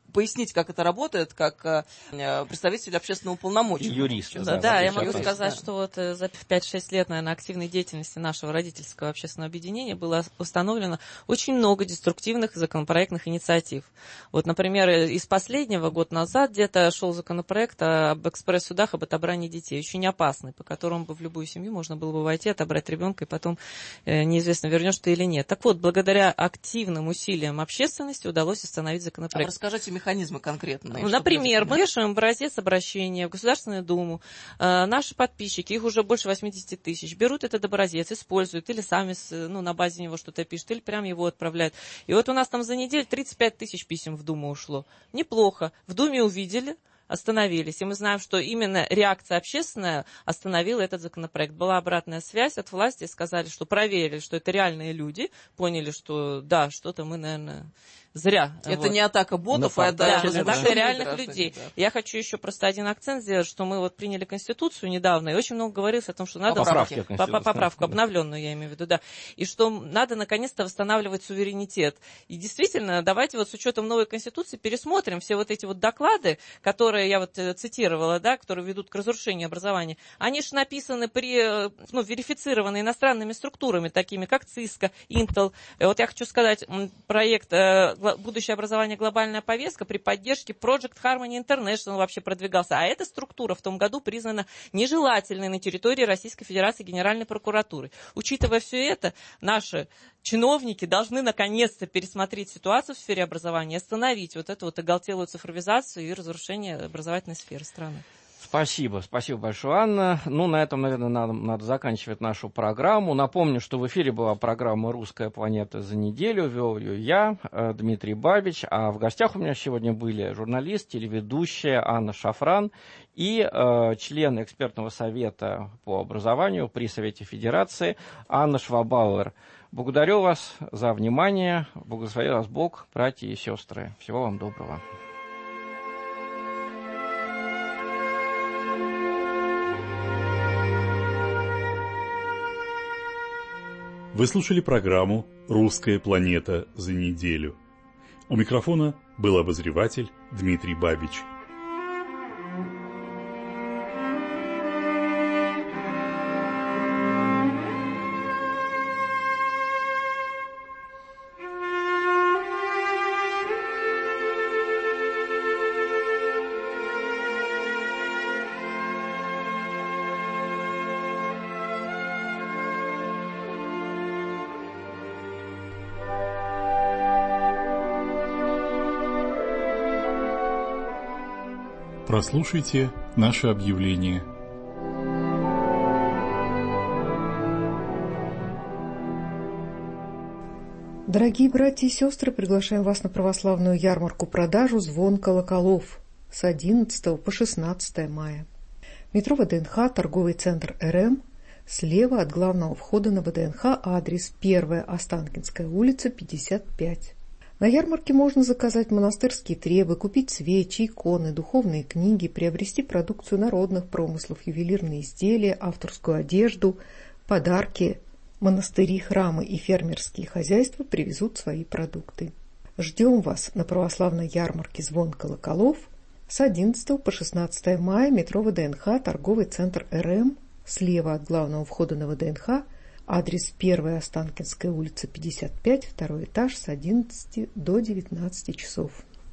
пояснить, как это работает, как представитель общественного полномочия. Юрист. Да, да, да, я могу юрист, сказать, да. что вот за пять-шесть лет, наверное, активной деятельности нашего родительского общественного объединения было установлено очень много деструктивных законопроектных инициатив. Вот, например, из последнего, год назад, где-то шел законопроект об экспресс-судах об отобрании детей, очень опасный, по которому бы в любую семью можно было бы войти, отобрать ребенка, и потом э, неизвестно, вернешь ты или нет. Так вот, благодаря активным усилиям общественности удалось установить законопроект. А расскажите механизмы конкретные. Например, мы пишем образец обращения в Государственную Думу. Э, наши подписчики, их уже больше восемьдесят тысяч, берут этот образец, используют, или сами ну, на базе него что-то пишут, или прям его отправляют. И вот у нас там за неделю тридцать пять тысяч писем в Думу ушло. Неплохо. В Думе увидели, остановились. И мы знаем, что именно реакция общественная остановила этот законопроект. Была обратная связь от власти, сказали, что проверили, что это реальные люди, поняли, что да, что-то мы, наверное, зря. Это вот. не атака ботов, Но, а это да, да, атака реальных граждане, людей. Да. Я хочу еще просто один акцент сделать, что мы вот приняли Конституцию недавно, и очень много говорилось о том, что надо... Поправки. Поправки, поправку, обновленную, я имею в виду, да. И что надо наконец-то восстанавливать суверенитет. И действительно, давайте вот с учетом новой Конституции пересмотрим все вот эти вот доклады, которые я вот цитировала, да, которые ведут к разрушению образования. Они же написаны при, ну, верифицированы иностранными структурами, такими как ЦИСКО, Intel. Вот я хочу сказать, проект «Будущее образование. Глобальная повестка» при поддержке Project Harmony International вообще продвигался. А эта структура в том году признана нежелательной на территории Российской Федерации Генеральной прокуратуры. Учитывая все это, наши чиновники должны наконец-то пересмотреть ситуацию в сфере образования, остановить вот эту вот оголтелую цифровизацию и разрушение образовательной сферы страны. Спасибо, спасибо большое, Анна. Ну, на этом, наверное, надо, надо заканчивать нашу программу. Напомню, что в эфире была программа «Русская планета за неделю». Вел ее я, Дмитрий Бабич. А в гостях у меня сегодня были журналист, телеведущая Анна Шафран и э, член экспертного совета по образованию при Совете Федерации Анна Швабауэр. Благодарю вас за внимание. Благослови вас Бог, братья и сестры. Всего вам доброго. Вы слушали программу «Русская планета за неделю». У микрофона был обозреватель Дмитрий Бабич. Прослушайте наше объявление. Дорогие братья и сестры, приглашаем вас на православную ярмарку-продажу «Звон колоколов» с одиннадцатого по шестнадцатое мая. Метро ВДНХ, торговый центр РМ, слева от главного входа на ВДНХ, адрес первая Останкинская улица, пятьдесят пять. На ярмарке можно заказать монастырские требы, купить свечи, иконы, духовные книги, приобрести продукцию народных промыслов, ювелирные изделия, авторскую одежду, подарки. Монастыри, храмы и фермерские хозяйства привезут свои продукты. Ждем вас на православной ярмарке «Звон колоколов» с одиннадцатого по шестнадцатое мая, метро ВДНХ, торговый центр РМ, слева от главного входа на ВДНХ, адрес первая Останкинская улица, пятьдесят пять, второй этаж, с одиннадцати до девятнадцати часов.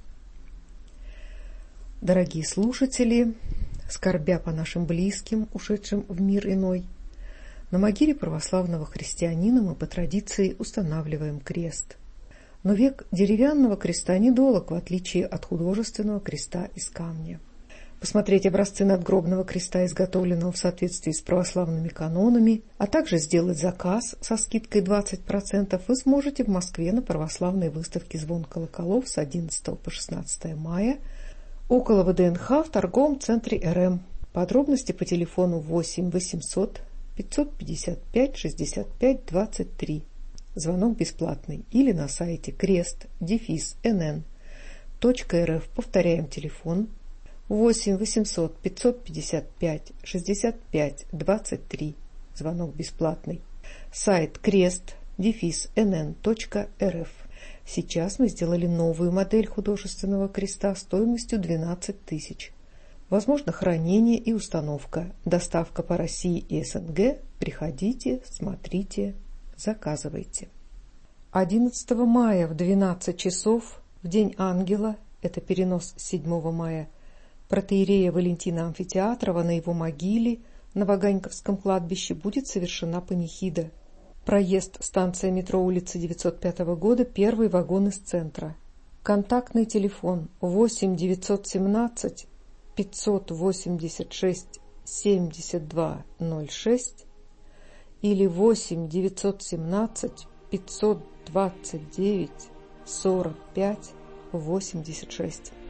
Дорогие слушатели, скорбя по нашим близким, ушедшим в мир иной, на могиле православного христианина мы по традиции устанавливаем крест. Но век деревянного креста недолог, в отличие от художественного креста из камня. Посмотреть образцы надгробного креста, изготовленного в соответствии с православными канонами, а также сделать заказ со скидкой двадцать процентов вы сможете в Москве на православной выставке «Звон колоколов» с одиннадцатого по шестнадцатое мая около ВДНХ в торговом центре РМ. Подробности по телефону восемь восемьсот пятьсот пятьдесят пять шестьдесят пять двадцать три. Звонок бесплатный. Или на сайте крест дефис эн эн точка эр эф. Повторяем телефон восемь восемьсот пятьсот пятьдесят пять шестьдесят пять двадцать три. Звонок бесплатный. Сайт крест дефис эн эн точка эр эф. Сейчас мы сделали новую модель художественного креста стоимостью двенадцать тысяч. Возможно хранение и установка. Доставка по России и СНГ. Приходите, смотрите, заказывайте. одиннадцатого мая в двенадцать часов, в День Ангела, это перенос с седьмого мая, протоиерея Валентина Амфитеатрова на его могиле на Ваганьковском кладбище будет совершена панихида. Проезд станция метро улицы девятьсот пятого года, первый вагон из центра. Контактный телефон восемь девятьсот семнадцать пятьсот восемьдесят шесть семьдесят два ноль шесть или восемь девятьсот семнадцать пятьсот двадцать девять сорок пять восемьдесят шесть.